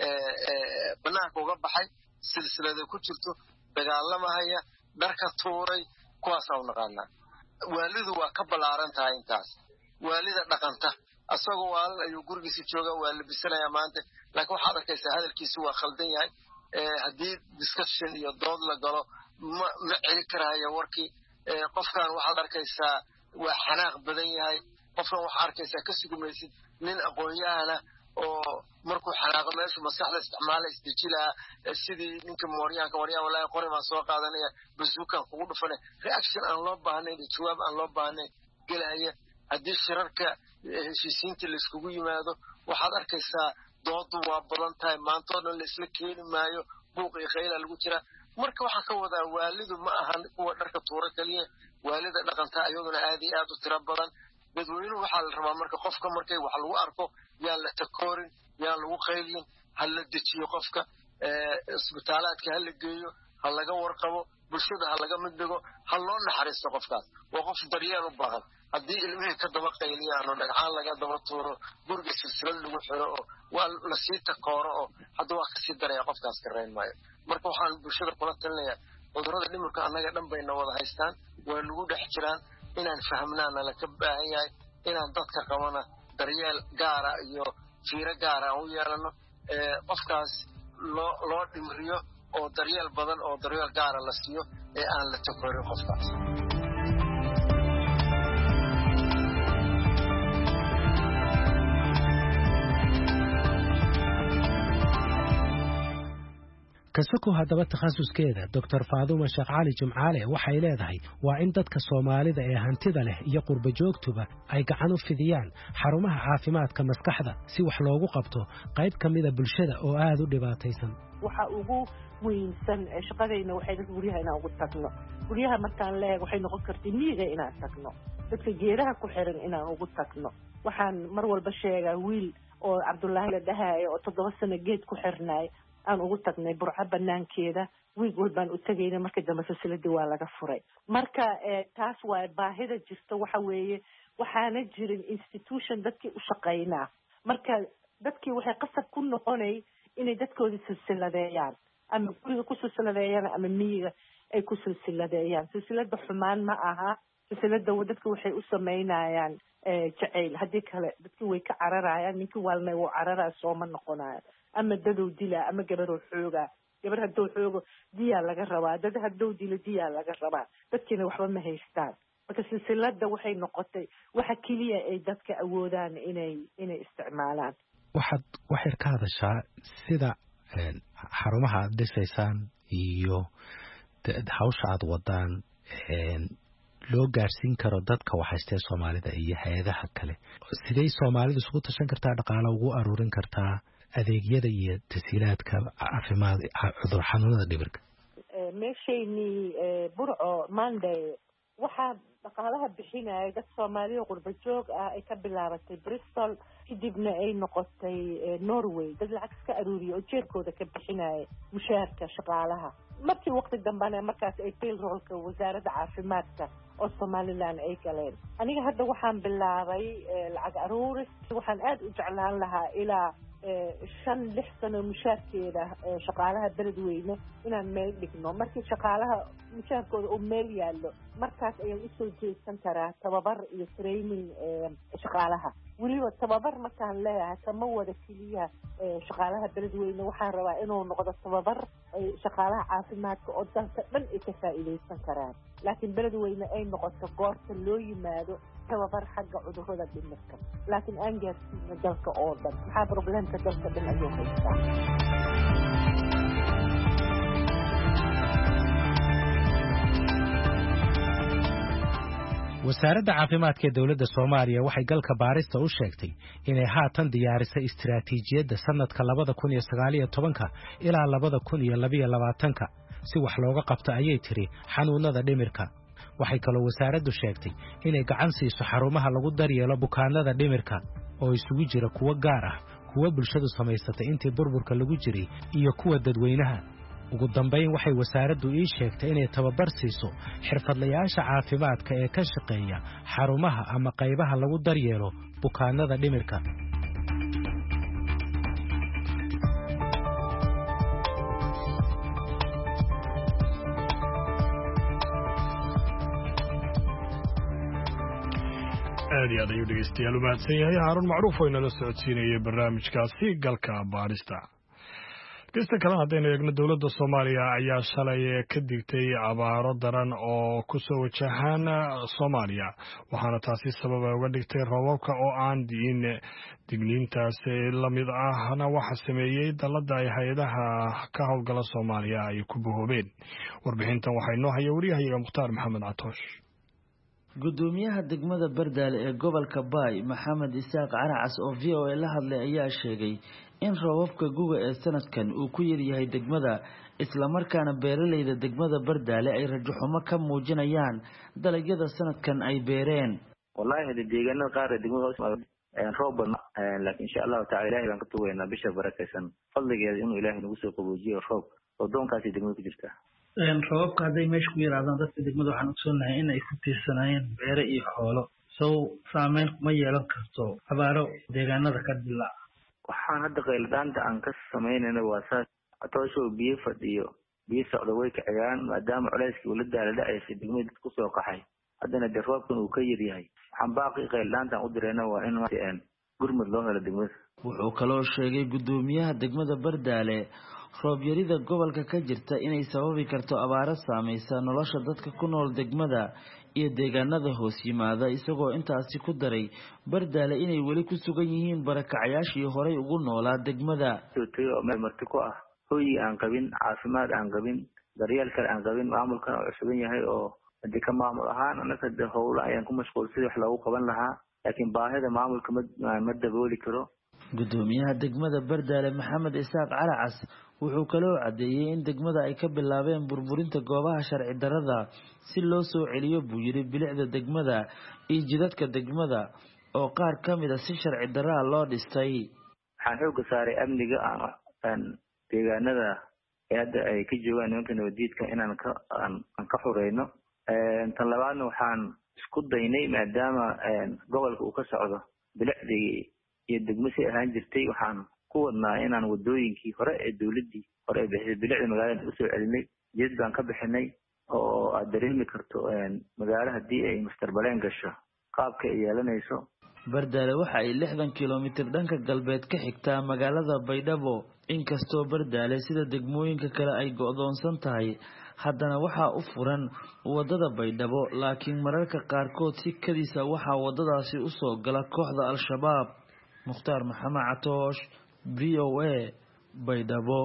banaanka uga baxay silsilada ku jirto dagaalamahaya dharka tuuray kuwaasaanu naqaanaa waalidu waa ka ballaaran tahay intaas waalida dhaqanta asagoo waalal ayuu gurigiisa jooga waa labisanayaa maanta laakiin waxaad arkaysaa hadalkiisu waa khaldan yahay haddii discussion iyo dood la galo ma ma celi karaayo warkii qofkan waxaad arkaysaa waa xanaaq badan yahay qofkan waxaad arkaysaa ka sugumaysid nin aqoon-yahana oo markuu xanaaqo meeshu maskaxda isticmaala isdeji lahaa sidii ninka mooryaanka waryaa walaahi qori baan soo qaadanaya basuukan kugu dhufane reaction aan loo baahnayn iyo jawaab aan loo baahnayn gelaya haddii shirarka heshiisiinta laiskugu yimaado waxaad arkaysaa doodu waa badan tahay maantoo dhan laisla keeni maayo buuq iyo khayla lagu jira marka waxaan ka wadaa waalidu ma ahan kuwa dharka tuura keliya waalida dhaqantaa iyaduna aad iyo aad u tiro badan dadweynuhu waxaa la rabaa marka qofka markay wax lagu arko yaan la takoorin yaan lagu qaylin ha la dejiyo qofka isbitaalaadka ha la geeyo ha laga warqabo bulshada ha laga mid dhigo ha loo naxariisto qofkaas waa qof daryeel u baahan haddii ilmihii ka daba qayliyaan oo dhagxaan laga daba tuuro guriga silsilad lagu xiro oo waa lasii takooro oo hadda waa kasii daraya qofkaas ka rayn maayo marka waxaan bulshada kula talinayaa cudurrada dhimirka annaga dhan bayna wada haystaan waa nagu dhex jiraan inaan fahmnaana laka baahan yahay inaan dadka qabana daryeel gaara iyo fiiro gaara aan u yeelano qofkaas loo loo dhimriyo oo daryeel badan oo daryeel gaara la siiyo ee aan la takoorin qofkaas kasoko haddaba takhasuskeeda doctor faaduuma sheekh cali jimcaale waxay leedahay waa in dadka soomaalida ee hantida leh iyo qurba joogtuba ay gacan u fidiyaan xarumaha caafimaadka maskaxda si wax loogu qabto qayb ka mida bulshada oo aad u dhibaataysan waxa ugu muhiimsan shaqadayna waxay dadka guryaha inaan ugu tagno guryaha markaan leeg waxay noqon kartay miyiga inaan tagno dadka geedaha ku xiran inaan ugu tagno waxaan mar walba sheegaa wiil oo cabdullaahi la dhahaayo oo toddoba sano geed ku xirnaay aan ugu tagnay burco banaankeeda wiig walbaan u tegayna marka dambe silsiladii waa laga furay marka taas waa baahida jirta waxa weeye waxaana jirin institution dadkii u shaqaynaa marka dadkii waxay qasab ku noqonay inay dadkoodii silsiladeeyaan ama guriga ku silsiladeeyaan ama miyiga ay ku silsiladeeyaan silsilada xumaan ma aha silsilada dadka waxay u samaynayaan jacayl haddii kale dadkii way ka cararayaan ninkii waalmay wuu cararaa sooma noqonaya ama dadow dila ama gabaroo xooga gabar haddou xoogo diyaa laga rabaa dad haddou dilo diyaa laga rabaa dadkiina waxba ma haystaan marka silsilada waxay noqotay waxa keliya ay dadka awoodaan inay inay isticmaalaan waxaad waxay ka hadashaa sida xarumaha aad dhisaysaan iyo hawsha aad wadaan loo gaarsiin karo dadka waxhaystee soomaalida iyo hay-adaha kale sidey soomaalidu isugu tashan kartaa dhaqaalo ugu aruurin kartaa adeegyada iyo tasiilaadka caafimaad cudur xanuunada dhibirka meeshaynii burco monday waxaa dhaqaalaha bixinaya dad soomaaliya qurba joog ah ay ka bilaabatay bristol kadibna ay noqotay norway dad lacag iska aruuriya oo jeerkooda ka bixinaya mushaharka shaqaalaha markii waqti dambana markaas ay payrollka wasaaradda caafimaadka oo somaliland ay galeen aniga hadda waxaan bilaabay lacag aruuris waxaan aad u jeclaan lahaa ilaa shan lix sano mushaarkeeda shaqaalaha beledweyne inaan meel dhigno markii shaqaalaha mushaarkooda uu meel yaallo markaas ayaan usoo jeesan karaa tababar iyo training shaqaalaha weliba tababar markaan leeyahay kama wada keliya shaqaalaha beledweyne waxaan rabaa inuu noqdo tababar shaqaalaha caafimaadka oo dalka dhan ay ka faa'iidaysan karaan laakiin beledweyne ay noqoto goorta loo yimaado tababar xagga cudurrada dhimirka laakiin aan gaarsiino dalka oo dhan maxaa problemka dalka dhan ayuu haystaa wasaaradda caafimaadka ee dowladda Soomaaliya waxay galka baarista u sheegtay inay haatan diyaarisay istiraatiijiyadda sanadka labada kun iyo sagaal iyo tobanka ilaa labada kun iyo laba iyo labaatanka si wax looga qabto ayay tiri xanuunada dhimirka waxay kaloo wasaaraddu sheegtay inay gacan siiso xarumaha lagu daryeelo bukaanada dhimirka oo isugu jira kuwa gaar ah kuwa bulshadu samaysatay intii burburka lagu jiray iyo kuwa dadweynaha ugu dambayn waxay wasaaraddu ii sheegtay inay tababar siiso xirfadlayaasha caafimaadka ee ka shaqeeya xarumaha ama qaybaha lagu daryeelo bukaanada dhimirka aad iyo aad ayuu dhegeystayaal u mahadsan yahay Haarun Macruuf oo inala socodsiinayay barnaamijkaasi galka baarista Kista kale haddaynu eegno dowladda Soomaaliya ayaa shalay ka digtay abaaro daran oo ku soo wajahan Soomaaliya waxaana taasi sabab uga dhigtay roobabka oo aan diin digniintaas la mid ahna waxa sameeyay dalada ay hay'adaha ka howlgala Soomaaliya ay ku boobeen warbixintan waxay noo hayay wariyaha Mukhtaar Maxamed Catoosh gudoomiyaha degmada Bardaale ee gobolka Baay Maxamed Isaaq Caracas oo V O A la hadlay ayaa sheegay in roobabka guga ee sanadkan uu ku yar yahay degmada isla markaana beeralayda degmada Bardaale ay rajo xumo ka muujinayaan dalagyada sanadkan ay beereen wallahi deegaanada qaar ee degmada ee roob laakiin insha Allah ta'ala Ilaahay baan ka tuugeynaa bisha barakaysan fadligeeda inuu Ilaahay nagu soo qaboojiyo roob oo doonkaasi degmada ku jirta een roobka haday meesha ku yiraahdan dadka degmada waxaan ogsoonahay in ay ku tiirsanayeen beero iyo xoolo soo saameyn ma yeelan karto abaaro deegaanada ka dilaa waxaan hadda qeyldaanta aan ka sameynayna waa saas atoosho biyo fadhiyo biyo socdo way ka cigaan maadaama culayskii uu la daalada ay si degmada ku soo qaxay haddana de roobkan uu ka yar yahay waxaan baaqi qeyldaanta u direena waa in aan gurmad loo helo degmada wuxuu kaloo sheegay gudoomiyaha degmada Bardaale roob yarida gobolka ka jirta inay sababi karto abaaro saameeysa nolosha dadka ku nool degmada iyo deegaanada hoos yimaada isagoo intaasi ku daray Bardaale inay wali ku sugan yihiin barakacayaashii horay ugu noolaa degmada marti ku ah hooy aan qabin caafimaad aan qabin daryeel kale aan qabin maamulkan oo cusub yahay oo hadii ka maamul ahaan anaka howlo ayaan ku mashquulsan wax lagu qaban lahaa laakiin baahida maamulka ma dabooli karo gudoomiyaha degmada Bardaale Maxamed Isaaq Caracas wuxuu kaloo cadeeyay in degmada ay ka bilaabeen burburinta goobaha sharci darrada si loo soo celiyo buu yiri bilicda degmada iyo jidadka degmada oo qaar kamid ah si sharci darro loo dhistay waxaan xoog saaray amniga aan deegaanada hadda ay ka joogaan nimanka nabadiidka inaan ka aan ka xureyno ee tan labaadna waxaan isku daynay maadaama gobolka uu ka socdo bilicdii iyo degmasi ahaan jirtay waxaan ku wadnaa inaan wadooyinkii hore ee dawladii hore ee bixisay bilicda magaalada u soo celinay jid baan ka bixinay oo aad dareemi karto magaalada hadii ay mustarbaleen gasho qaabka ay yeelanayso Bardaale waxa ay lixdan kiiloomitir dhanka galbeed ka xigtaa magaalada Baydhabo inkastoo Bardaale sida degmooyinka kale ay go'doonsan tahay haddana waxa u furan wadada Baydhabo laakiin mararka qaarkood si kadisa waxa wadadaasi u soo gala kooxda Al-Shabaab Mukhtaar Maxamed Catoosh V O A Baydhabo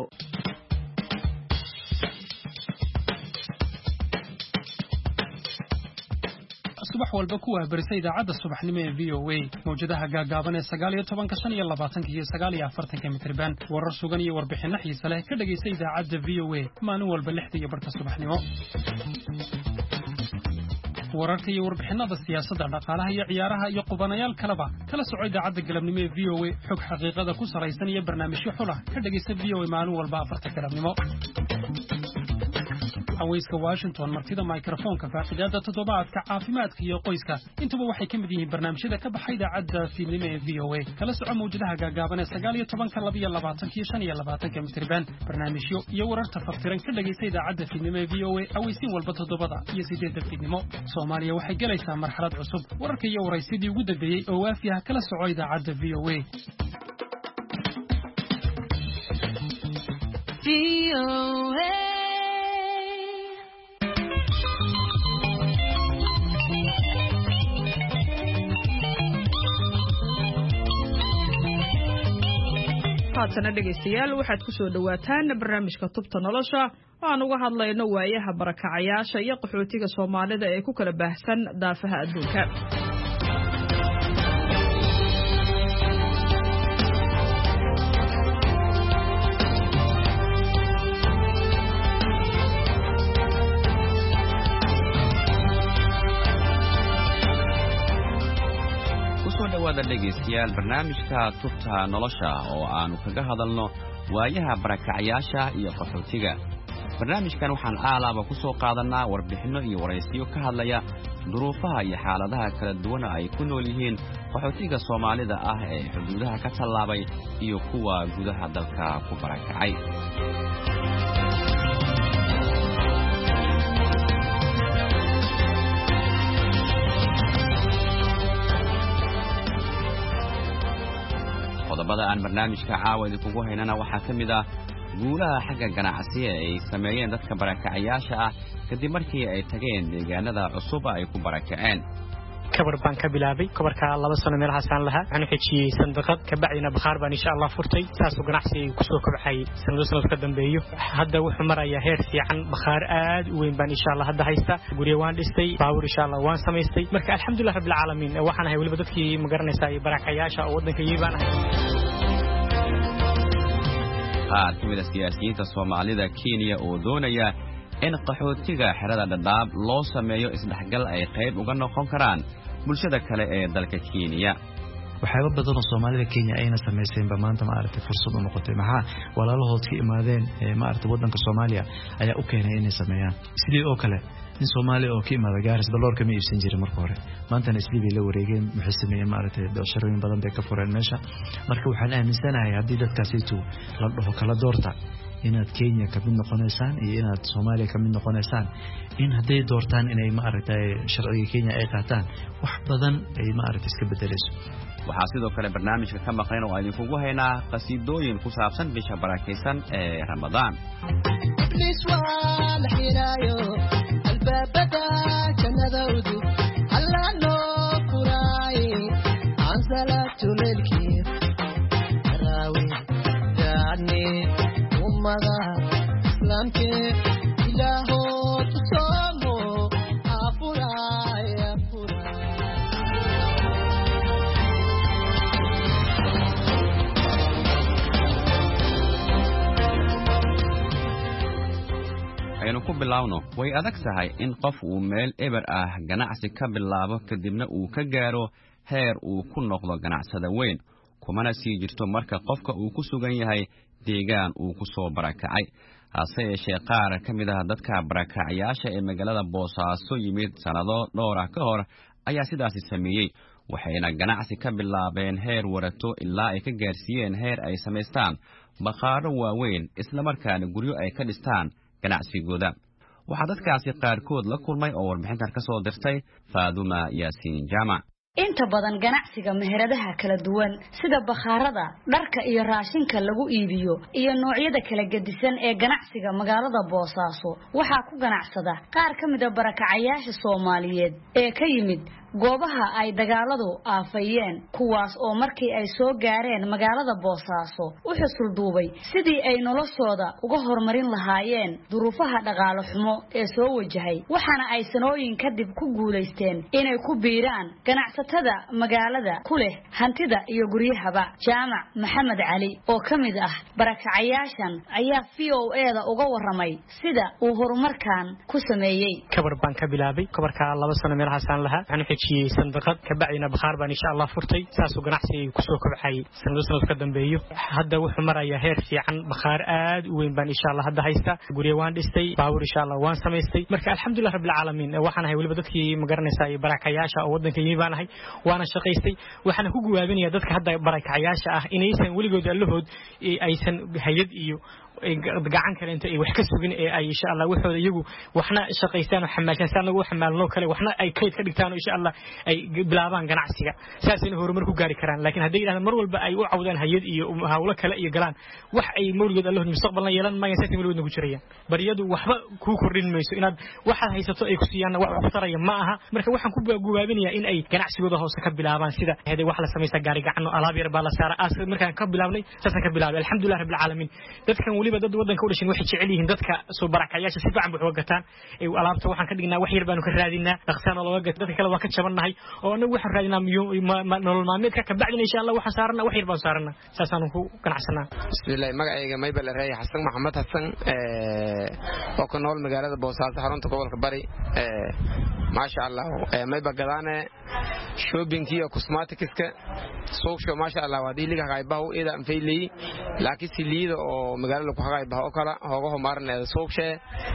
subax walba ku waabarisay idaacadda subaxnimo ee V O A mawjadaha gaagaaban ee sagaal iyo toban ka shan iyo labaatan iyo sagaal iyo afartan mitirban warar sugan iyo warbixino xiiso leh ka dhageysta idaacadda V O A maalin walba lixda iyo barka subaxnimo wararka iyo warbixinada siyaasadda dhaqaalaha iyo ciyaaraha iyo qubanayaal kaleba kala soco idaacadda galabnimo ee V O A xog xaqiiqada ku salaysan iyo barnaamijyo xul ah ka dhageysta V O A maalin walba afarta galabnimo haweyska Washington martida microphone-ka faaqidaada toddobaadka caafimaadka iyo qoyska intuba waxay ka mid yihiin barnaamijyada ka baxay idaacadda fiidnimo ee V O A kala soco mawjadaha gaagaaban ee sagaal iyo toban laba iyo labaatan iyo shan iyo labaatan mitirban barnaamijyo iyo wararka faftiran ka dhageysta idaacadda fiidnimo ee V O A aweysiin walba toddobada iyo sideedda fiidnimo Soomaaliya waxay galaysaa marxalad cusub wararka iyo waraysidii ugu dambeeyay oo waafi ah kala soco idaacadda V O A V O A haatana dhegaystayaal waxaad ku soo dhawaataan barnaamijka tubta nolosha oo aan uga hadlayno waayaha barakacayaasha iyo qaxootiga Soomaalida ee ku kala baahsan daafaha adduunka wada dhegeystayaal barnaamijka tubta nolosha oo aanu kaga hadalno waayaha barakacayaasha iyo qaxootiga barnaamijkan waxaan aalaaba ku soo qaadanaa warbixino iyo waraysiyo ka hadlaya duruufaha iyo xaaladaha kala duwan ay ku nool yihiin qaxootiga Soomaalida ah ee xuduudaha ka tallaabay iyo kuwa gudaha dalka ku barakacay qodobada aan barnaamijka caawa idinku haynana waxaa ka mid ah guulaha xagga ganacsiga ay sameeyeen dadka barakacayaasha ah kadib markii ay tageen deegaanada cusub ay ku barakaceen kabar baan ka bilaabay kabarka laba sano meel xasan laha waxaan xijiyay sanduuqad ka bacdina bakhaar baan insha Allah furtay taas oo ganacsi ku soo kobcay sanadooyin ka dambeeyo hadda wuxuu marayaa heer fiican bakhaar aad u weyn baan insha Allah hadda haysta guriga waan dhistay baawur insha Allah waan samaystay marka alxamdulillah rabbil caalamiin waxaan ahay waliba dadkii ma garanaysaa barakacayaasha oo wadanka yeebaan ahay qaar ka mid ah siyaasiyiinta Soomaalida Kenya oo doonaya in qaxootiga xerada Dadaab loo sameeyo isdhaxgal ay qayb uga noqon karaan bulshada kale ee dalka Kenya waxyaabo badan oo Soomaalida Kenya ayna sameeyeen ba maanta ma aragtay fursad u noqotay maxaa walaalahood ka imaadeen ma aragtay wadanka Soomaaliya ayaa u keenay inay sameeyaan sidii oo kale in Soomaaliya oo ka imaada gaaris dollarka ma iibsan jirin marka hore maantana isliibi la wareegeen maxay sameeyeen ma aragtay doorashooyin badan bay ka fureen meesha marka waxaan aaminsanahay haddii dadkaasi tuu la dhaho kala doorta inaad Kenya ka mid noqonaysaan iyo inaad Soomaaliya ka mid noqonaysaan in haday doortaan inay ma aragtay sharciga Kenya ay qaataan wax badan ay ma aragtay iska bedelayso waxaa sidoo kale barnaamijka ka maqan oo idin kugu haynaa qasiidooyin ku saabsan bisha barakeysan ee Ramadaan biswal xiraayo albaabada jannadoodu alla noo furaay aan salaatu leelkii raawi daani ummada islaamke ilaaho tusoomo afuraay afuraay aynu ku bilaawno way adag tahay in qof uu meel eber ah ganacsi ka bilaabo kadibna uu ka gaaro heer uu ku noqdo ganacsada weyn kumana sii jirto marka qofka uu ku sugan yahay deegaan uu ku soo barakacay hase yeeshee qaar ka mid ah dadka barakacayaasha ee magaalada Boosaaso yimid sanado dhowr ah ka hor ayaa sidaasi sameeyay waxayna ganacsi ka bilaabeen heer warato ilaa ay ka gaarsiiyeen heer ay samaystaan bakhaaro waaweyn isla markaana guryo ay ka dhistaan ganacsigooda waxaa dadkaasi qaarkood la kulmay oo warbixintan ka soo dirtay Faaduma Yaasiin Jaamac inta badan ganacsiga meheradaha kala duwan sida bakhaarada dharka iyo raashinka lagu iibiyo iyo noocyada kala gedisan ee ganacsiga magaalada Boosaaso waxa ku ganacsada qaar ka mid ah barakacayaasha Soomaaliyeed ee ka yimid goobaha ay dagaaladu aafayeen kuwaas oo markii ay soo gaareen magaalada Boosaaso u xusul duubay sidii ay noloshooda uga hormarin lahaayeen duruufaha dhaqaale xumo ee soo wajahay waxaana ay sanooyin kadib ku guuleysteen inay ku biiraan ganacsatada magaalada ku leh hantida iyo guryahaba Jaamac Maxamed Cali oo ka mid ah barakacayaashan ayaa V O A da uga waramay sida uu horumarkan ku sameeyay kabar baan ka bilaabay kabarka laba sano meel xasan laha waxaan xijiyey sandaqad ka bacdina bakhaar baan insha Allah furtay saasoo ganacsiga ku soo kobcay sanad sanad ka dambeeyo hadda wuxuu marayaa heer fiican bakhaar aad u weyn baan insha Allah hadda haysta guriga waan dhistay baawur insha Allah waan samaystay marka alxamdulillah rabbil caalamiin waxaan ahay waliba dadkii ma garanaysaa barakayaasha oo wadanka yimi baan ahay waana shaqaystay waxaan ku guwaabinayaa dadka hadda barakayaasha ah inaysan waligood allahood aysan hayad iyo gacan kale inta ay wax ka sugin ee ay insha Allah waxooda iyagu waxna shaqaystaan oo xamaashan lagu xamaalno kale waxna ay kayd ka dhigtaan insha Allah ay bilaabaan ganacsiga saasina horumar ku gaari karaan laakiin haddii ilaahay mar walba ay u cawdaan hayad iyo hawlo kale iyo galaan wax ay mawligood Allah mustaqbalna yeelan ma yahay mawligood nagu jirayaan bariyadu waxba ku kordhin mayso inaad waxa haysato ay ku siiyaan wax ku taraya ma aha marka waxaan ku guwaabinayaa in ay ganacsigooda hoose ka bilaabaan sida haday wax la sameeyay gaari gacan alaab yar baa la saaray asal markaan ka bilaabnay saasan ka bilaabay alxamdulillah rabbil caalamiin dadkan waliba dad wadanka u dhashin waxay jecel yihiin dadka soo barakayaasha si fiican wax gataan ee alaabta waxaan ka dhignaa wax yar baanu ka raadinaa dhaqsana loo gato dadka kale waa ka jabanahay oo anagu waxaan raadinaa nolol maalmeedka ka bacdina insha Allah waxaan saarnaa wax yar baan saarnaa saasaan ku ganacsanaa bismillaah magacayga Maybal Raay Xasan Maxamed Xasan ee oo ka nool magaalada Boosaaso xarunta gobolka Bari ee ma sha Allah ee Maybal gadaane shopping iyo cosmetics-ka suuqsho ma sha Allah waa diiliga qaybaha u eeda anfeylay laakiin si liido oo magaalada ku qaybaha oo kala hoogaha maarneeda suuqshe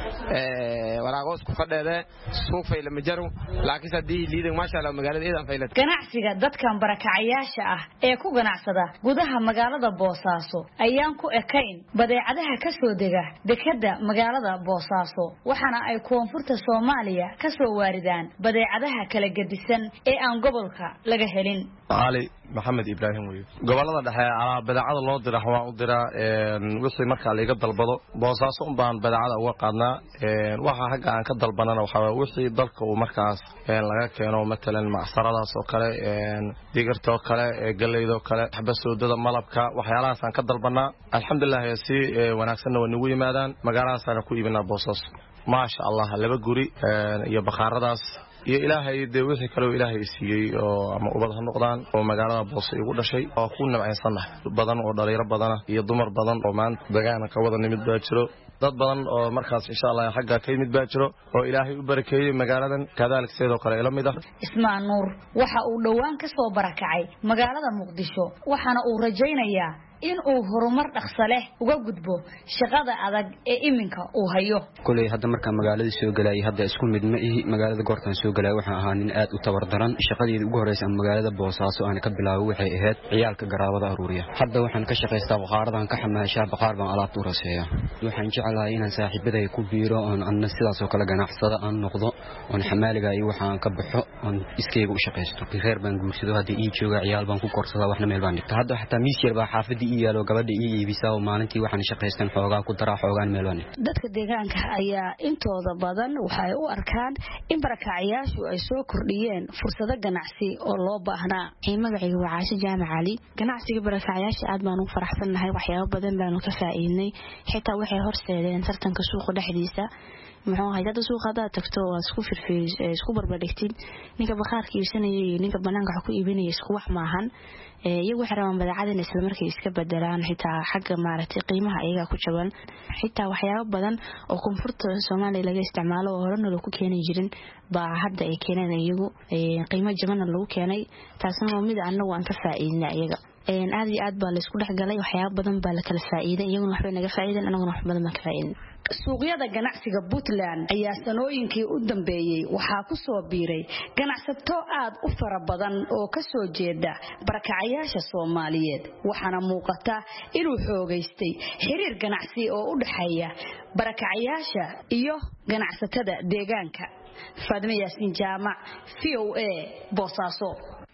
ee waraaqos ku fadheede suuq fayla ma jaro laakiin hadii liido ma sha Allah magaalada eeda anfeylay ganacsiga dadkan barakacayaasha ah ee ku ganacsada gudaha magaalada Boosaaso ayaan ku ekayn badeecadaha ka soo dega dekada magaalada Boosaaso waxaana ay koonfurta Soomaaliya ka soo waaridaan badeecadaha kala gedisan ee aan gobolka laga helin Ali Maxamed Ibrahim weey gobolada dhexe ala badeecada loo diraa waa u diraa een wixii marka la iga dalbado Boosaaso un baan badeecada uga qaadnaa een waxa haga aan ka dalbanana waxa wixii dalka uu markaas een laga keeno matalan macsaradaas oo kale een digirta oo kale ee galeydo kale xabasoodada malabka waxyaalahaas aan ka dalbanaa alxamdulillah si wanaagsan oo nagu yimaadaan magaaladaas aan ku iibinaa Boosaaso ma sha Allah laba guri iyo bakhaaradaas iyo ilaahay de wixii kale oo ilaahay siiyay oo ama ubad ha noqdaan oo magaalada Boosaaso igu dhashay oo ku nabcaysanahay badan oo dhalinyaro badan iyo dumar badan oo maanta deegaanka ka wada nimid baa jiro dad badan oo markaas insha Allah xagga ka yimid baa jiro oo ilaahay u barakeeyay magaaladan kadaalka sidoo kale ila mid ah Ismaan Nuur waxa uu dhawaan ka soo barakacay magaalada Muqdisho waxaana uu rajaynayaa in uu horumar dhaqso leh uga gudbo shaqada adag ee iminka uu hayo kulay hadda marka magaalada soo galay hadda isku mid ma ihi magaalada goortan soo galay waxaan ahaa nin aad u tabar daran shaqadeedii ugu horeysay magaalada Boosaaso aan ka bilaabay waxay ahayd ciyaalka garaabada aruuriya hadda waxaan ka shaqaystaa bakhaaradan ka xamaashaa bakhaar baan alaab u raseeyaa waxaan jeclahay inaan saaxiibaday ku biiro aan anna sidaas oo kale ganacsada aan noqdo oo xamaaliga iyo waxaan ka baxo aan iskeyga u shaqaysto reer baan guursado hadda ii jooga ciyaal baan ku korsadaa waxna meel baan dhigtaa hadda xataa miis yar baa xaafadii iyalo gabadha ii iibisa oo maalintii waxaan shaqaystan xoogaa ku daraa xoogaan meel baan dadka deegaanka ayaa intooda badan waxay u arkaan in barakacayaashu ay soo kordhiyeen fursado ganacsi oo loo baahnaa magacayga waa Caasha Jaamac Ali ganacsiga barakacayaasha aad baan ugu faraxsanahay waxyaabo badan baan ka faa'iidnay xitaa waxay horseedeen tartanka suuqa dhexdiisa muxuu ahaa dad suuqada tagto waa isku firfiis isku barbardhigtid ninka bakhaarka iibsanaya iyo ninka banaanka wax ku iibinaya isku wax maahan iyagu waxay rabaan badeecada isla markay iska bedelaan xitaa xagga maaragtay qiimaha ayaga ku jaban xitaa waxyaabo badan oo koonfurta Soomaaliya laga isticmaalo oo horena loo ku keenay jirin baa hadda ay keeneen iyagu qiimo jaban lagu keenay taasna waa mid anagu aan ka faa'iidnay iyaga een aad iyo aad baa la isku dhaxgalay waxyaabo badan baa la kala faa'iiday iyaguna waxbay naga faa'iideen anaguna wax badan baan ka faa'iidnay suuqyada ganacsiga Puntland ayaa sanooyinkii u dambeeyay waxaa ku soo biiray ganacsato aad u fara badan oo ka soo jeeda barakacayaasha Soomaaliyeed waxaana muuqata inuu xoogaystay xiriir ganacsi oo u dhaxeeya barakacayaasha iyo ganacsatada deegaanka Faadimo Yaasiin Jaamac V O A Boosaaso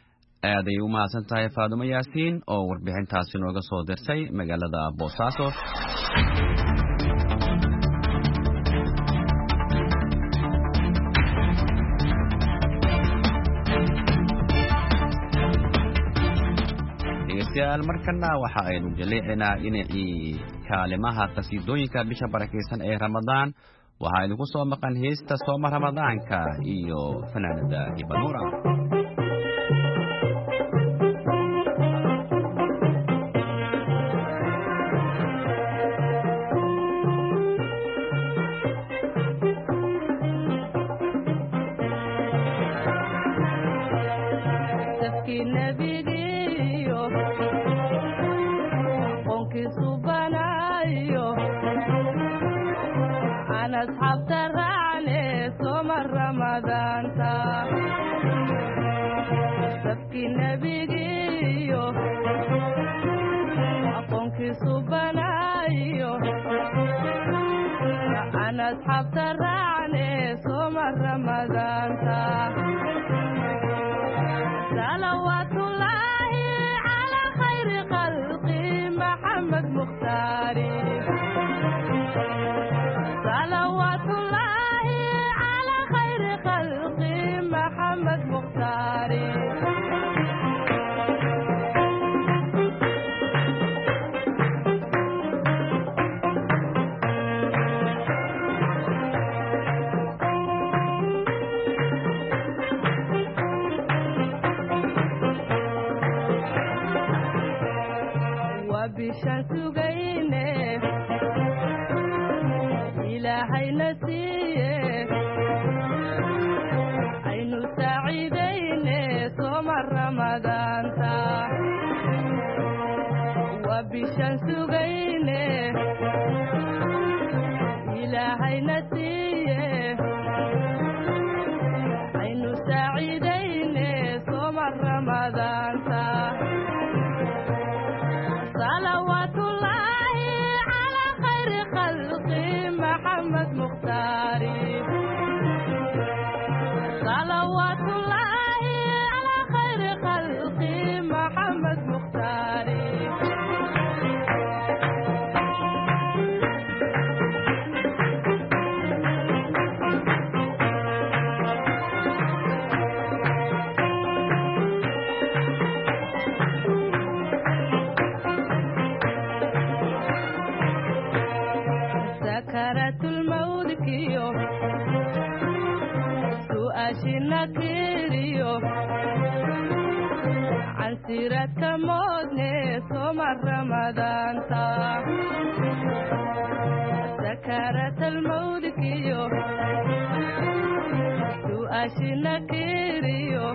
aad ay u mahadsan tahay Faadimo Yaasiin oo warbixintaasi nooga soo dirsay magaalada Boosaaso dhegeystayaal markana waxa aynu jaleecinaa dhinacii kaalimaha qasiidooyinka bisha barakeysan ee Ramadaan waxa aynu ku soo maqan heesta sooma Ramadaanka iyo fanaanada Ibanura nebigiyo qonkiisu banaayo aan asxaabta raacne sooma ramadaanta safkii nebigiyo qonkiisu banaayo aan asxaabta raacne sooma ramadaanta salawaatullaahi calaa khayri khalqi maxamed mukhtaari salawaatullaahi calaa khayri khalqi maxamed mukhtaari bishaan sugayne ilaahayna siiye aynu saaciidayne sooma ramadaanta waa bishaan sugayne ilaahayna siiye aynu saaciidayne sooma ramadaanta salawaatullaahi calaa khayri khalqi maxamed mukhtaari salawaatullaahi calaa khayri khalqi maxamed mukhtaari karaatulmawdkiyo su'aashina kiriyo cansiraadka moodne sooma ramadaanta sakaraatulmawdkiyo su'aashina kiriyo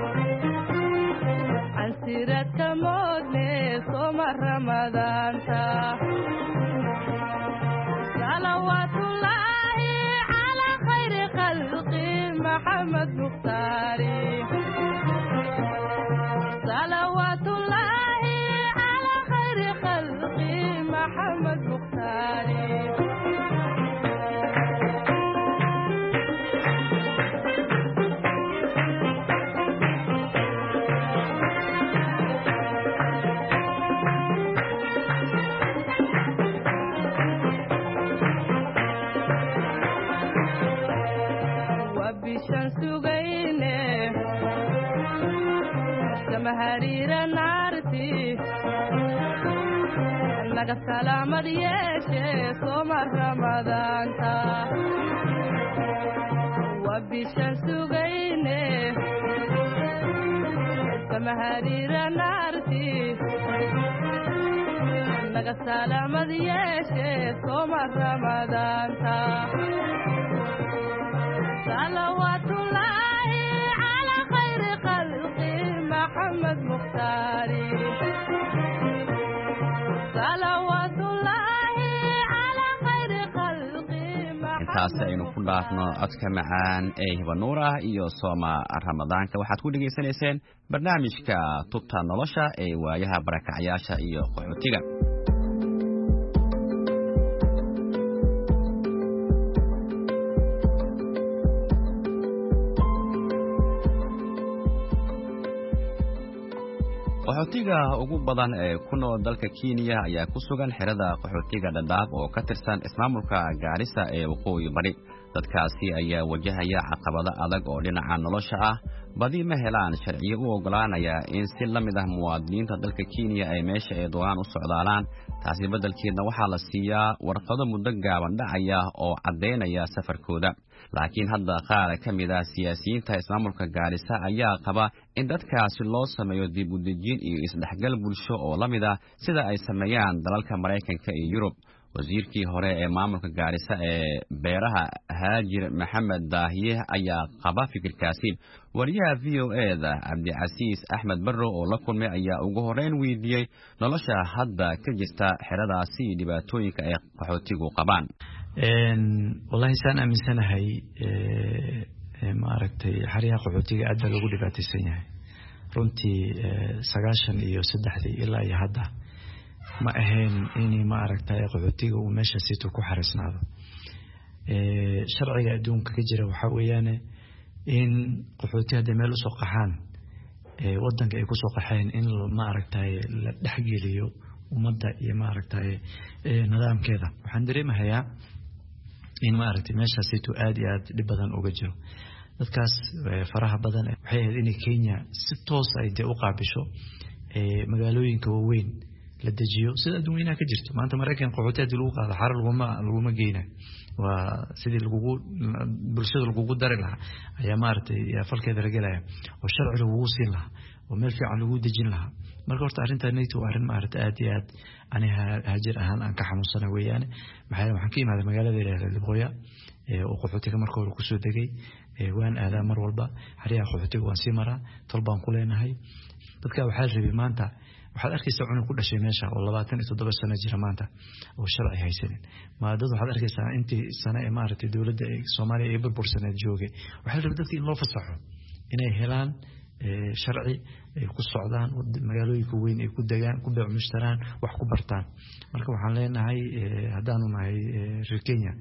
cansiraadka moodne sooma ramadaanta salawaatullaahi calaa khayri khalqi maxamed mukhtaari salawaatullaahi calaa khayri khalqi maxamed mukhtaari bishaan sugayne kama hariira naarti naga salaamad yeeshe sooma ramadaanta waa bishaan sugayne kama hariira naarti naga salaamad yeeshe sooma ramadaanta salawaatullaahi calaa khayri khalqi maxamed mukhtaari salawaatullaahi calaa khayri khalqi intaas aynu ku dhaafno codka macaan ee hibanuur ah iyo sooma ramadaanka waxaad ku dhegaysanayseen barnaamijka tubta nolosha ee waayaha barakacyaasha iyo qaxootiga qaxootiga ugu badan ee ku nool dalka Kenya ayaa ku sugan xirada qaxootiga Dadaab oo ka tirsan ismaamulka Gaarisa ee waqooyi bari dadkaasi ayaa wajahaya caqabado adag oo dhinaca nolosha ah badi ma helaan sharciyo u ogolaanaya in si la mid ah muwaadiniinta dalka Kenya ay meesha ay doonaan u socdaalaan taasi beddelkeedna waxaa la siiyaa warqado muddo gaaban dhacaya oo cadeynaya safarkooda laakiin hadda qaar ka mid ah siyaasiyiinta ismaamulka Gaarisa ayaa qaba in dadkaasi loo sameeyo dib u dejin iyo isdhexgal bulsho oo la mid ah sida ay sameeyaan dalalka Mareykanka iyo Yurub wasiirkii hore ee maamulka Gaarisa ee beeraha Haajir Maxamed Daahiye ayaa qaba fikirkaasi wariyaha V O A da Cabdicasiis Axmed Barro oo la kulmay ayaa ugu horeyn weydiiyay nolosha hadda ka jirta xeradaasi dhibaatooyinka ay qaxootigu qabaan een wallahi saan aaminsanahay ee ma aragtay xariyaha qaxootiga aad lagu dhibaataysan yahay runtii sagaashan iyo saddexdii ilaa iyo hadda ma ahayn inay ma aragtay qaxootiga uu meesha sito ku xarisnaado ee sharciga adduunka ka jira waxa weeyaan in qaxootiga hadda meel u soo qaxaan ee wadanka ay ku soo qaxeen in ma aragtay la dhaxgeliyo ummadda iyo ma aragtay ee nidaamkeeda waxaan dareemayaa in ma aragtay meesha sito aad iyo aad dhib badan uga jiro dadkaas faraha badan waxay ahayd in Kenya si toos ay u qaabisho ee magaalooyinka waaweyn la dejiyo sida adduunka ka jirto maanta Mareykan qaxootiga lagu qaado xarar laguma laguma geeyna waa sidii lagu bulshada lagu daray lahaa ayaa maartay falkeeda ragalaya oo sharci lagu siin lahaa oo meel fiican lagu dejin lahaa marka horta arrintaanaytu waa arrin maartay aad iyo aad aniga haajir ahaan aan ka xanuunsana weeyaan maxay waxaan ka imaaday magaalada Liqooya ee oo qaxootiga markii hore ku soo degay ee waan aadaa mar walba xariyaha qaxootiga waan sii maraa talbaan ku leenahay dadka waxaa rabay maanta waxaad arkaysaa cunug ku dhashay meesha oo labaatan iyo toddoba sano jira maanta oo sharci haysan ma dad waxaad arkaysaa intii sano ee maartay dawladda Soomaaliya ay burbursaneed joogay waxa la rabay dadka in loo fasaxo inay helaan sharci ay ku socdaan magaalooyinka weyn ay ku degaan ku beec mushtaraan wax ku bartaan marka waxaan leenahay haddaanu nahay reer Kenya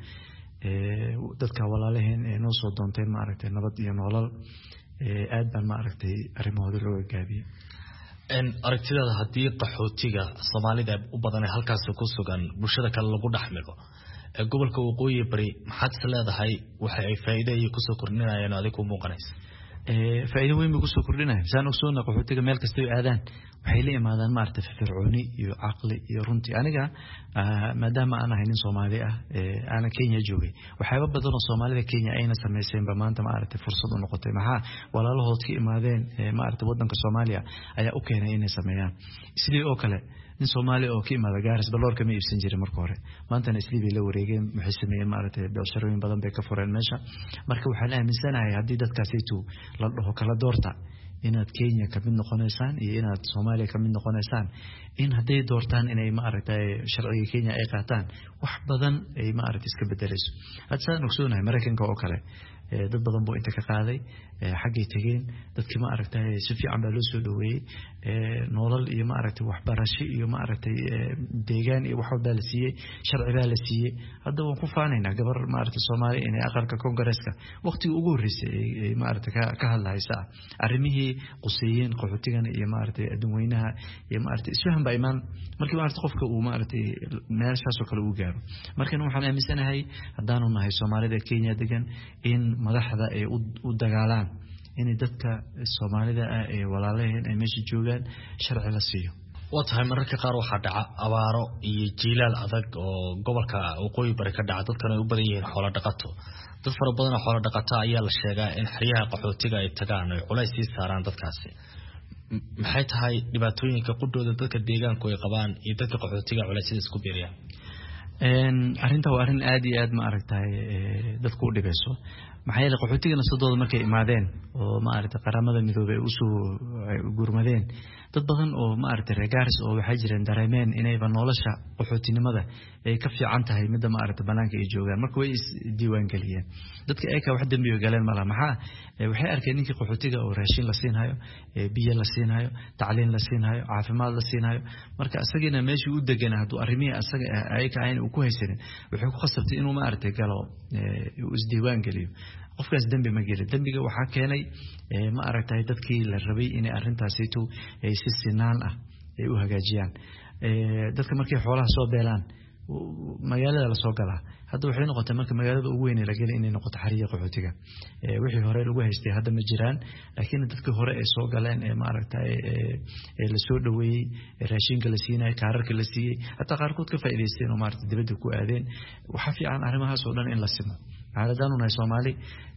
ee dadka walaalaheen ee noo soo doontay maartay nabad iyo nolol ee aad baan maartay arrimahooda loo gaabiyay in aragtida hadii qaxootiga Soomaalida u badan halkaas ku sugan bulshada kale lagu dhaxmilo ee gobolka waqooyi bari maxaad leedahay waxa ay faa'iido ay ku soo kordhinayaan adigu muuqanaysa ee faa'iido weyn ku soo kordhinayaan saan u soo qaxootiga meel kasta ay aadaan waxay la imaadaan maartay fircooni iyo aqli iyo runtii aniga maadaama aan ahay nin Soomaali ah ee aan Kenya joogay waxyaabo badan oo Soomaalida Kenya ayna sameeyeen ba maanta maartay fursad u noqotay maxaa walaalahood ka imaadeen maartay wadanka Soomaaliya ayaa u keenay inay sameeyaan sidii oo kale nin Soomaali oo ka imaada Gaaris baloorka ma iibsan jiray markii hore maanta isliib la wareegeen waxay sameeyeen maartay beesharooyin badan bay ka fureen meesha marka waxa la aaminsanahay hadii dadkaas ay tuu la dhaho kala doorta inaad Kenya ka mid noqonaysaan iyo inaad Soomaaliya ka mid noqonaysaan in haday doortaan inay ma aragtay sharciga Kenya ay qaataan wax badan ay ma aragtay iska bedelayso hadda ogsoonahay Mareykanka oo kale dad badan boo inta ka qaaday xaggay tageen dadkii ma aragtay si fiican baa loo soo dhaweeyay nolol iyo ma aragtay waxbarasho iyo ma aragtay deegaan iyo wax walba la siiyay sharci baa la siiyay hadda waan ku faanaynaa gabar ma aragtay Soomaali inay aqalka Congress-ka waqtiga ugu horeysay ma aragtay ka hadlaysa arrimihii quseeyeen qaxootigan iyo ma aragtay adduunweynaha iyo ma aragtay isfahan baa iman markii ma aragtay qofka uu ma aragtay meeshaas oo kale uu gaaro markan waxaan aaminsanahay haddaanu nahay Soomaalida Kenya degan in madaxda ay u dagaalaan in dadka Soomaalida ah ee walaalaheen ay meesha joogaan sharci la siiyo watahay mararka qaar waxa dhaca abaaro iyo jiilaal adag oo gobolka waqooyi bari ka dhaca dadkan ay u badan yihiin xoolo dhaqato dad fara badan oo xoolo dhaqato ayaa la sheegaa in xiriyaha qaxootiga ay tagaan ay culays sii saaraan dadkaasi maxay tahay dhibaatooyinka qudooda dadka deegaanku ay qabaan iyo dadka qaxootiga culays isku biiriyaan een arinta waa arin aad iyo aad ma aragtay dadku u dhibeyso maxay la qaxootiga nasadooda markay imaadeen oo ma aragtay qaramada midoobay u soo gurmadeen dad badan oo ma aragtay reegaaris oo waxa jireen dareemeen inay ba nolosha qaxootinimada ay ka fiican tahay mid ma aragtay banaanka ay joogaan marka way is diiwaan galiyeen dadka ay ka wax dambiyo galeen malaha maxaa waxay arkeen ninkii qaxootiga oo raashin la siinayo biyo la siinayo tacliin la siinayo caafimaad la siinayo marka asagina meeshii u degan haduu arrimihii asaga ay ka ahayn uu ku haysan wuxuu ku khasabtay inuu ma aragtay galo uu is diiwaan galiyo qofkaas dambi ma gelin dambiga waxa keenay ma aragtay dadkii la rabay inay arintaasi tuu ay si sinaan ah ay u hagaajiyaan dadka markay xoolaha soo beelaan magaalada la soo galaa hadda waxay noqotay marka magaalada ugu weyn ee la galay inay noqoto xariiqa qaxootiga ee wixii hore lagu haystay hadda ma jiraan laakiin dadkii hore ay soo galeen ee ma aragtay ee la soo dhaweeyay raashinka la siinay kaararka la siiyay hatta qaarkood ka faa'iideysteen oo maartay dibadda ku aadeen waxa fiican arrimahaas oo dhan in la simo xaaladaanu nahay Soomaali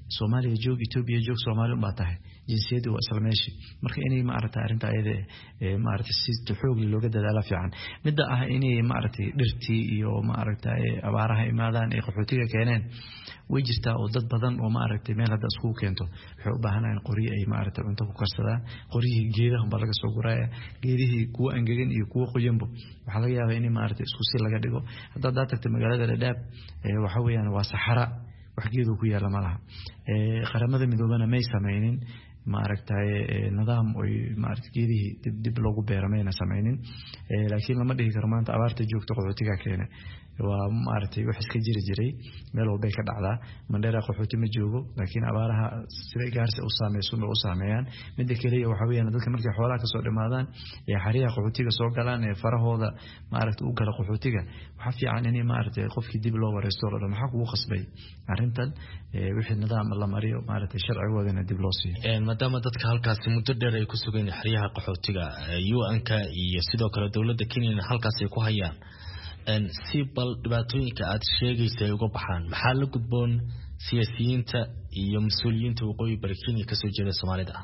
Soomaaliya joog Ethiopia joog Soomaaliya ma tahay jinsiyadu waa isla meeshii marka inay ma aragtay arinta ayada ee ma aragtay si xoog looga dadaalo fiican midda ah inay ma aragtay dhirtii iyo ma aragtay abaaraha imaadaan ee qaxootiga keeneen way jirtaa oo dad badan oo ma aragtay meel hadda isku keento waxay u baahanayaan qori ay ma aragtay cunto ku karsadaan qoriyii geedaha baa laga soo guraya geedihii kuwa angegan iyo kuwa qoyanba waxa laga yaabaa in ma aragtay isku si laga dhigo hadda dad tagtay magaalada Dadaab ee waxa weeyaan waa saxara wax geedo ku yaala malaha ee qaramada midoobana may sameeynin ma aragtay nidaam oo ma aragtay geedihii dib dib loogu beeramayna sameeynin ee laakiin lama dhihi karo maanta abaarta joogto qaxootiga keenay waa ma aragtay wax iska jiri jiray meel walba ka dhacdaa Mandera qaxooti ma joogo laakiin abaaraha sida gaarsi u saameeyso ma u saameeyaan midda kale waxa weeyaan dadka markay xoolaha ka soo dhimaadaan ee xariiqa qaxootiga soo galaan ee farahooda ma aragtay u gala qaxootiga waxa fiican in ma aragtay qofkii dib loo wareysto oo maxaa ku qasbay arintan ee wixii nidaam la mariyo ma aragtay sharcigoodana dib loo siiyo ee maadaama dadka halkaas muddo dheer ay ku sugan xariiqa qaxootiga U N-ka iyo sidoo kale dawladda Kenya halkaas ay ku hayaan en si bal dhibaatooyinka aad sheegaysay uga baxaan maxaa la gudboon siyaasiyiinta iyo mas'uuliyiinta waqooyi bari Kenya ka soo jeeda Soomaalida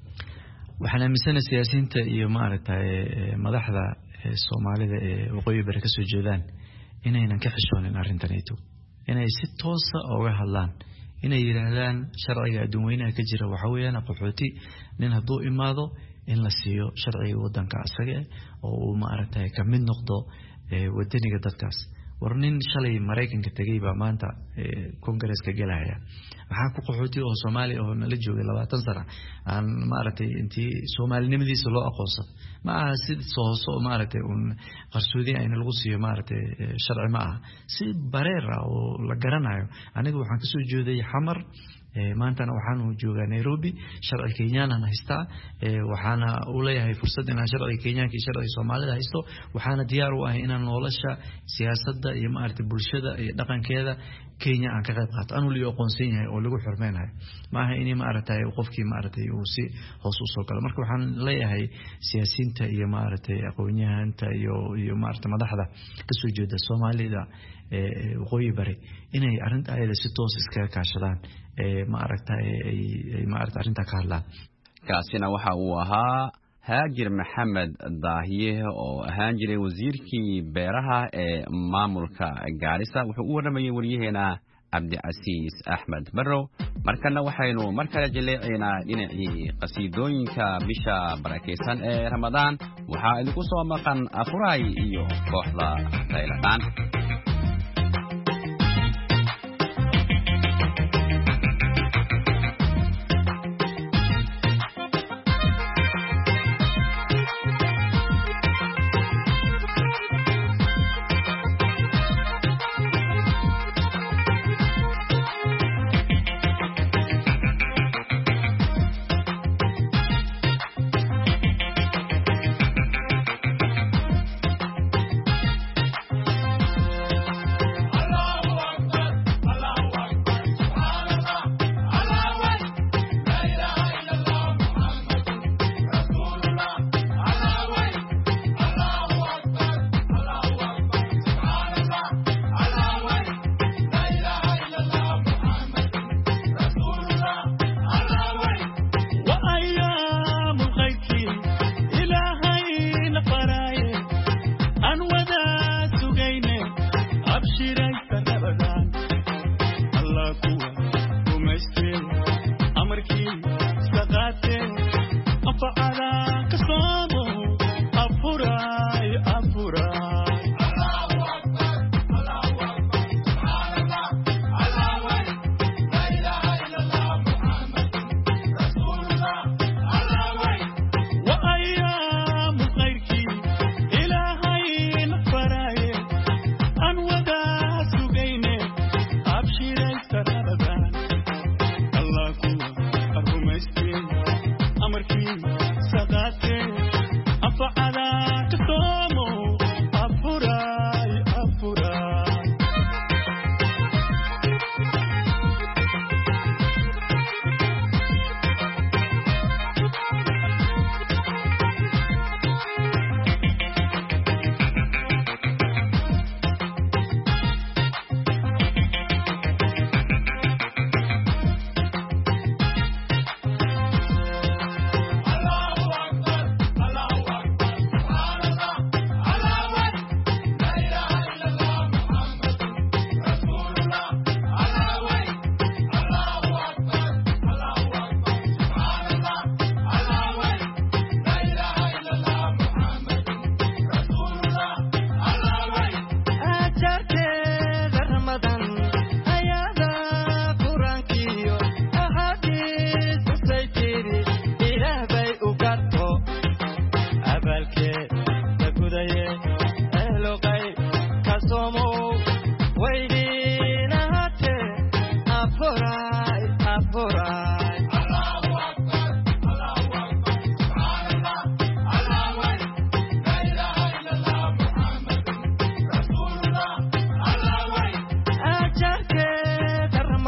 waxaan aaminsanahay siyaasiyiinta iyo ma aragtay madaxda Soomaalida ee waqooyi bari ka soo jeedaan inaynan ka xishoonin arrintanayto inay si toos ah uga hadlaan inay yiraahdaan sharciga adduunweynaha ka jira waxa weeyaan qaxooti nin hadduu imaado in la siiyo sharciga wadanka asaga oo ma aragtay ka mid noqdo ee wadaniga dadkaas warnin shalay Mareykanka tagay baa maanta Congress-ka galaya waxa ku qaxooti oo Soomaali oo nala joogay labaatan sano aan ma aragtay intii Soomaalinimadiisa loo aqoonsan ma aha sid soo soo ma aragtay un qarsoodi ay lagu siiyo ma aragtay sharci ma aha si bareer ah oo la garanayo aniga waxaan ka soo jeeday Xamar maantana waxaan u joogaa Nairobi sharci Kenyan aan haystaa waxaana u leeyahay fursad inaan sharci Kenyan iyo sharci Soomaalida haysto waxaana diyaar u ahay inaan nolosha siyaasadda iyo ma aragtay bulshada iyo dhaqankeeda Kenya aan ka qayb qaato anu liyo aqoonsan yahay oo lagu xurmeynayo ma aha in ma aragtay qofkii ma aragtay uu si hoos u soo galo marka waxaan leeyahay siyaasiyiinta iyo ma aragtay aqoonyahanta iyo iyo ma aragtay madaxda ka soo jeeda Soomaalida ee waqooyi bari inay arrinta ayada si toos iska kaashadaan ee ma aragtay ay ma aragtay arrinta ka hadlaan kaasina waxa uu ahaa Haajir Maxamed Daahiye oo ahaan jiray wasiirkii beeraha ee maamulka Gaarisa wuxuu u waramayay wariyaheena Cabdicasiis Axmed Barrow markana waxaynu mar kale jaleecinaa dhinacii qasiidooyinka bisha barakeysan ee Ramadaan waxa idinku soo maqan Afuray iyo kooxda Tayladaan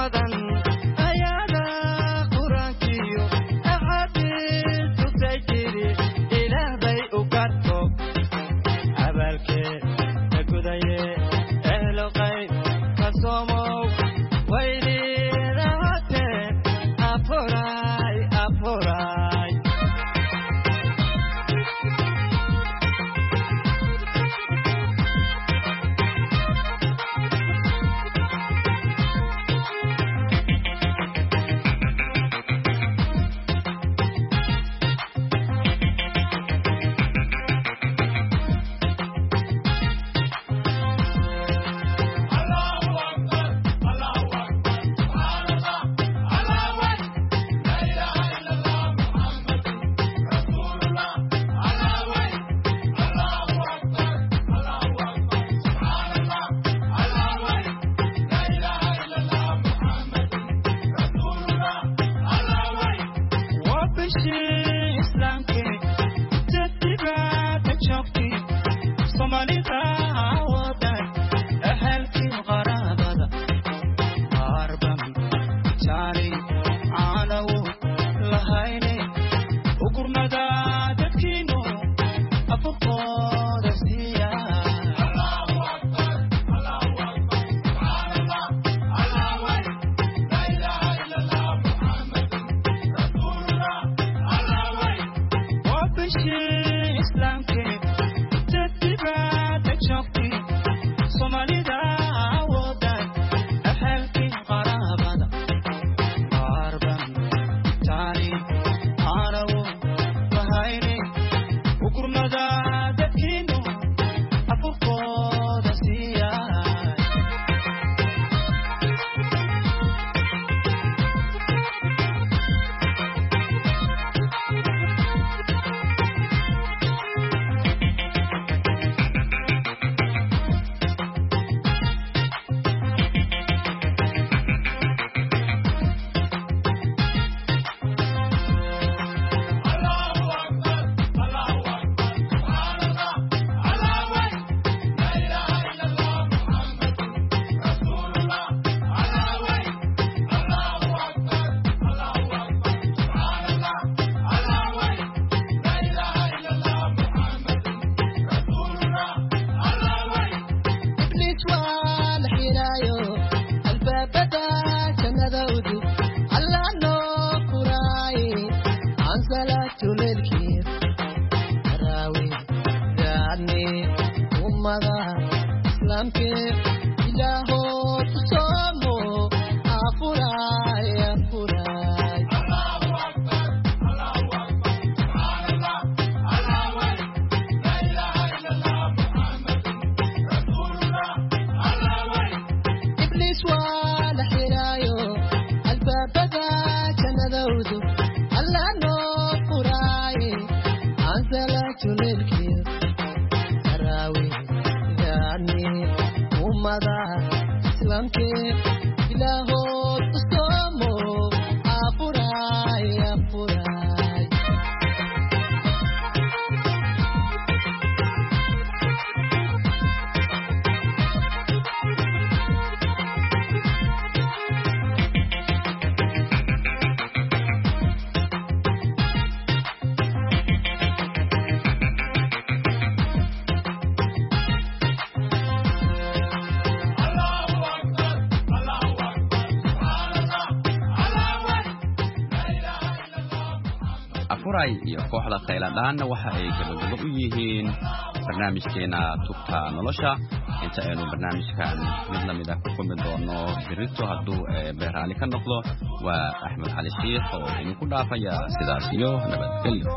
iyo kooxda khayladaan waxa ay gabagabo u yihiin barnaamijkeena tubta nolosha inta aynu barnaamijkan mid lamid ah ku kulmi doono birito hadduu beeraali ka noqdo waa Axmed Cali Sheekh oo idinku dhaafaya sidaas iyo nabadgelyo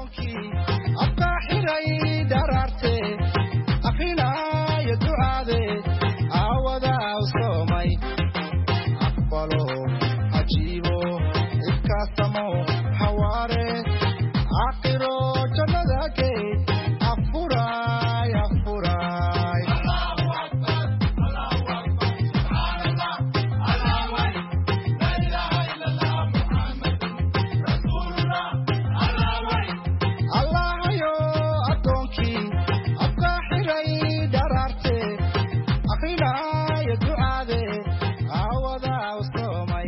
ducade awada soo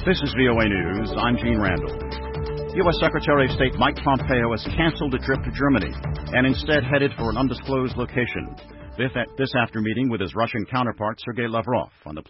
This is V O A News. I'm Gene Randall. U S Secretary of State Mike Pompeo has canceled a trip to Germany and instead headed for an undisclosed location. This after meeting with his Russian counterpart, Sergei Lavrov, on the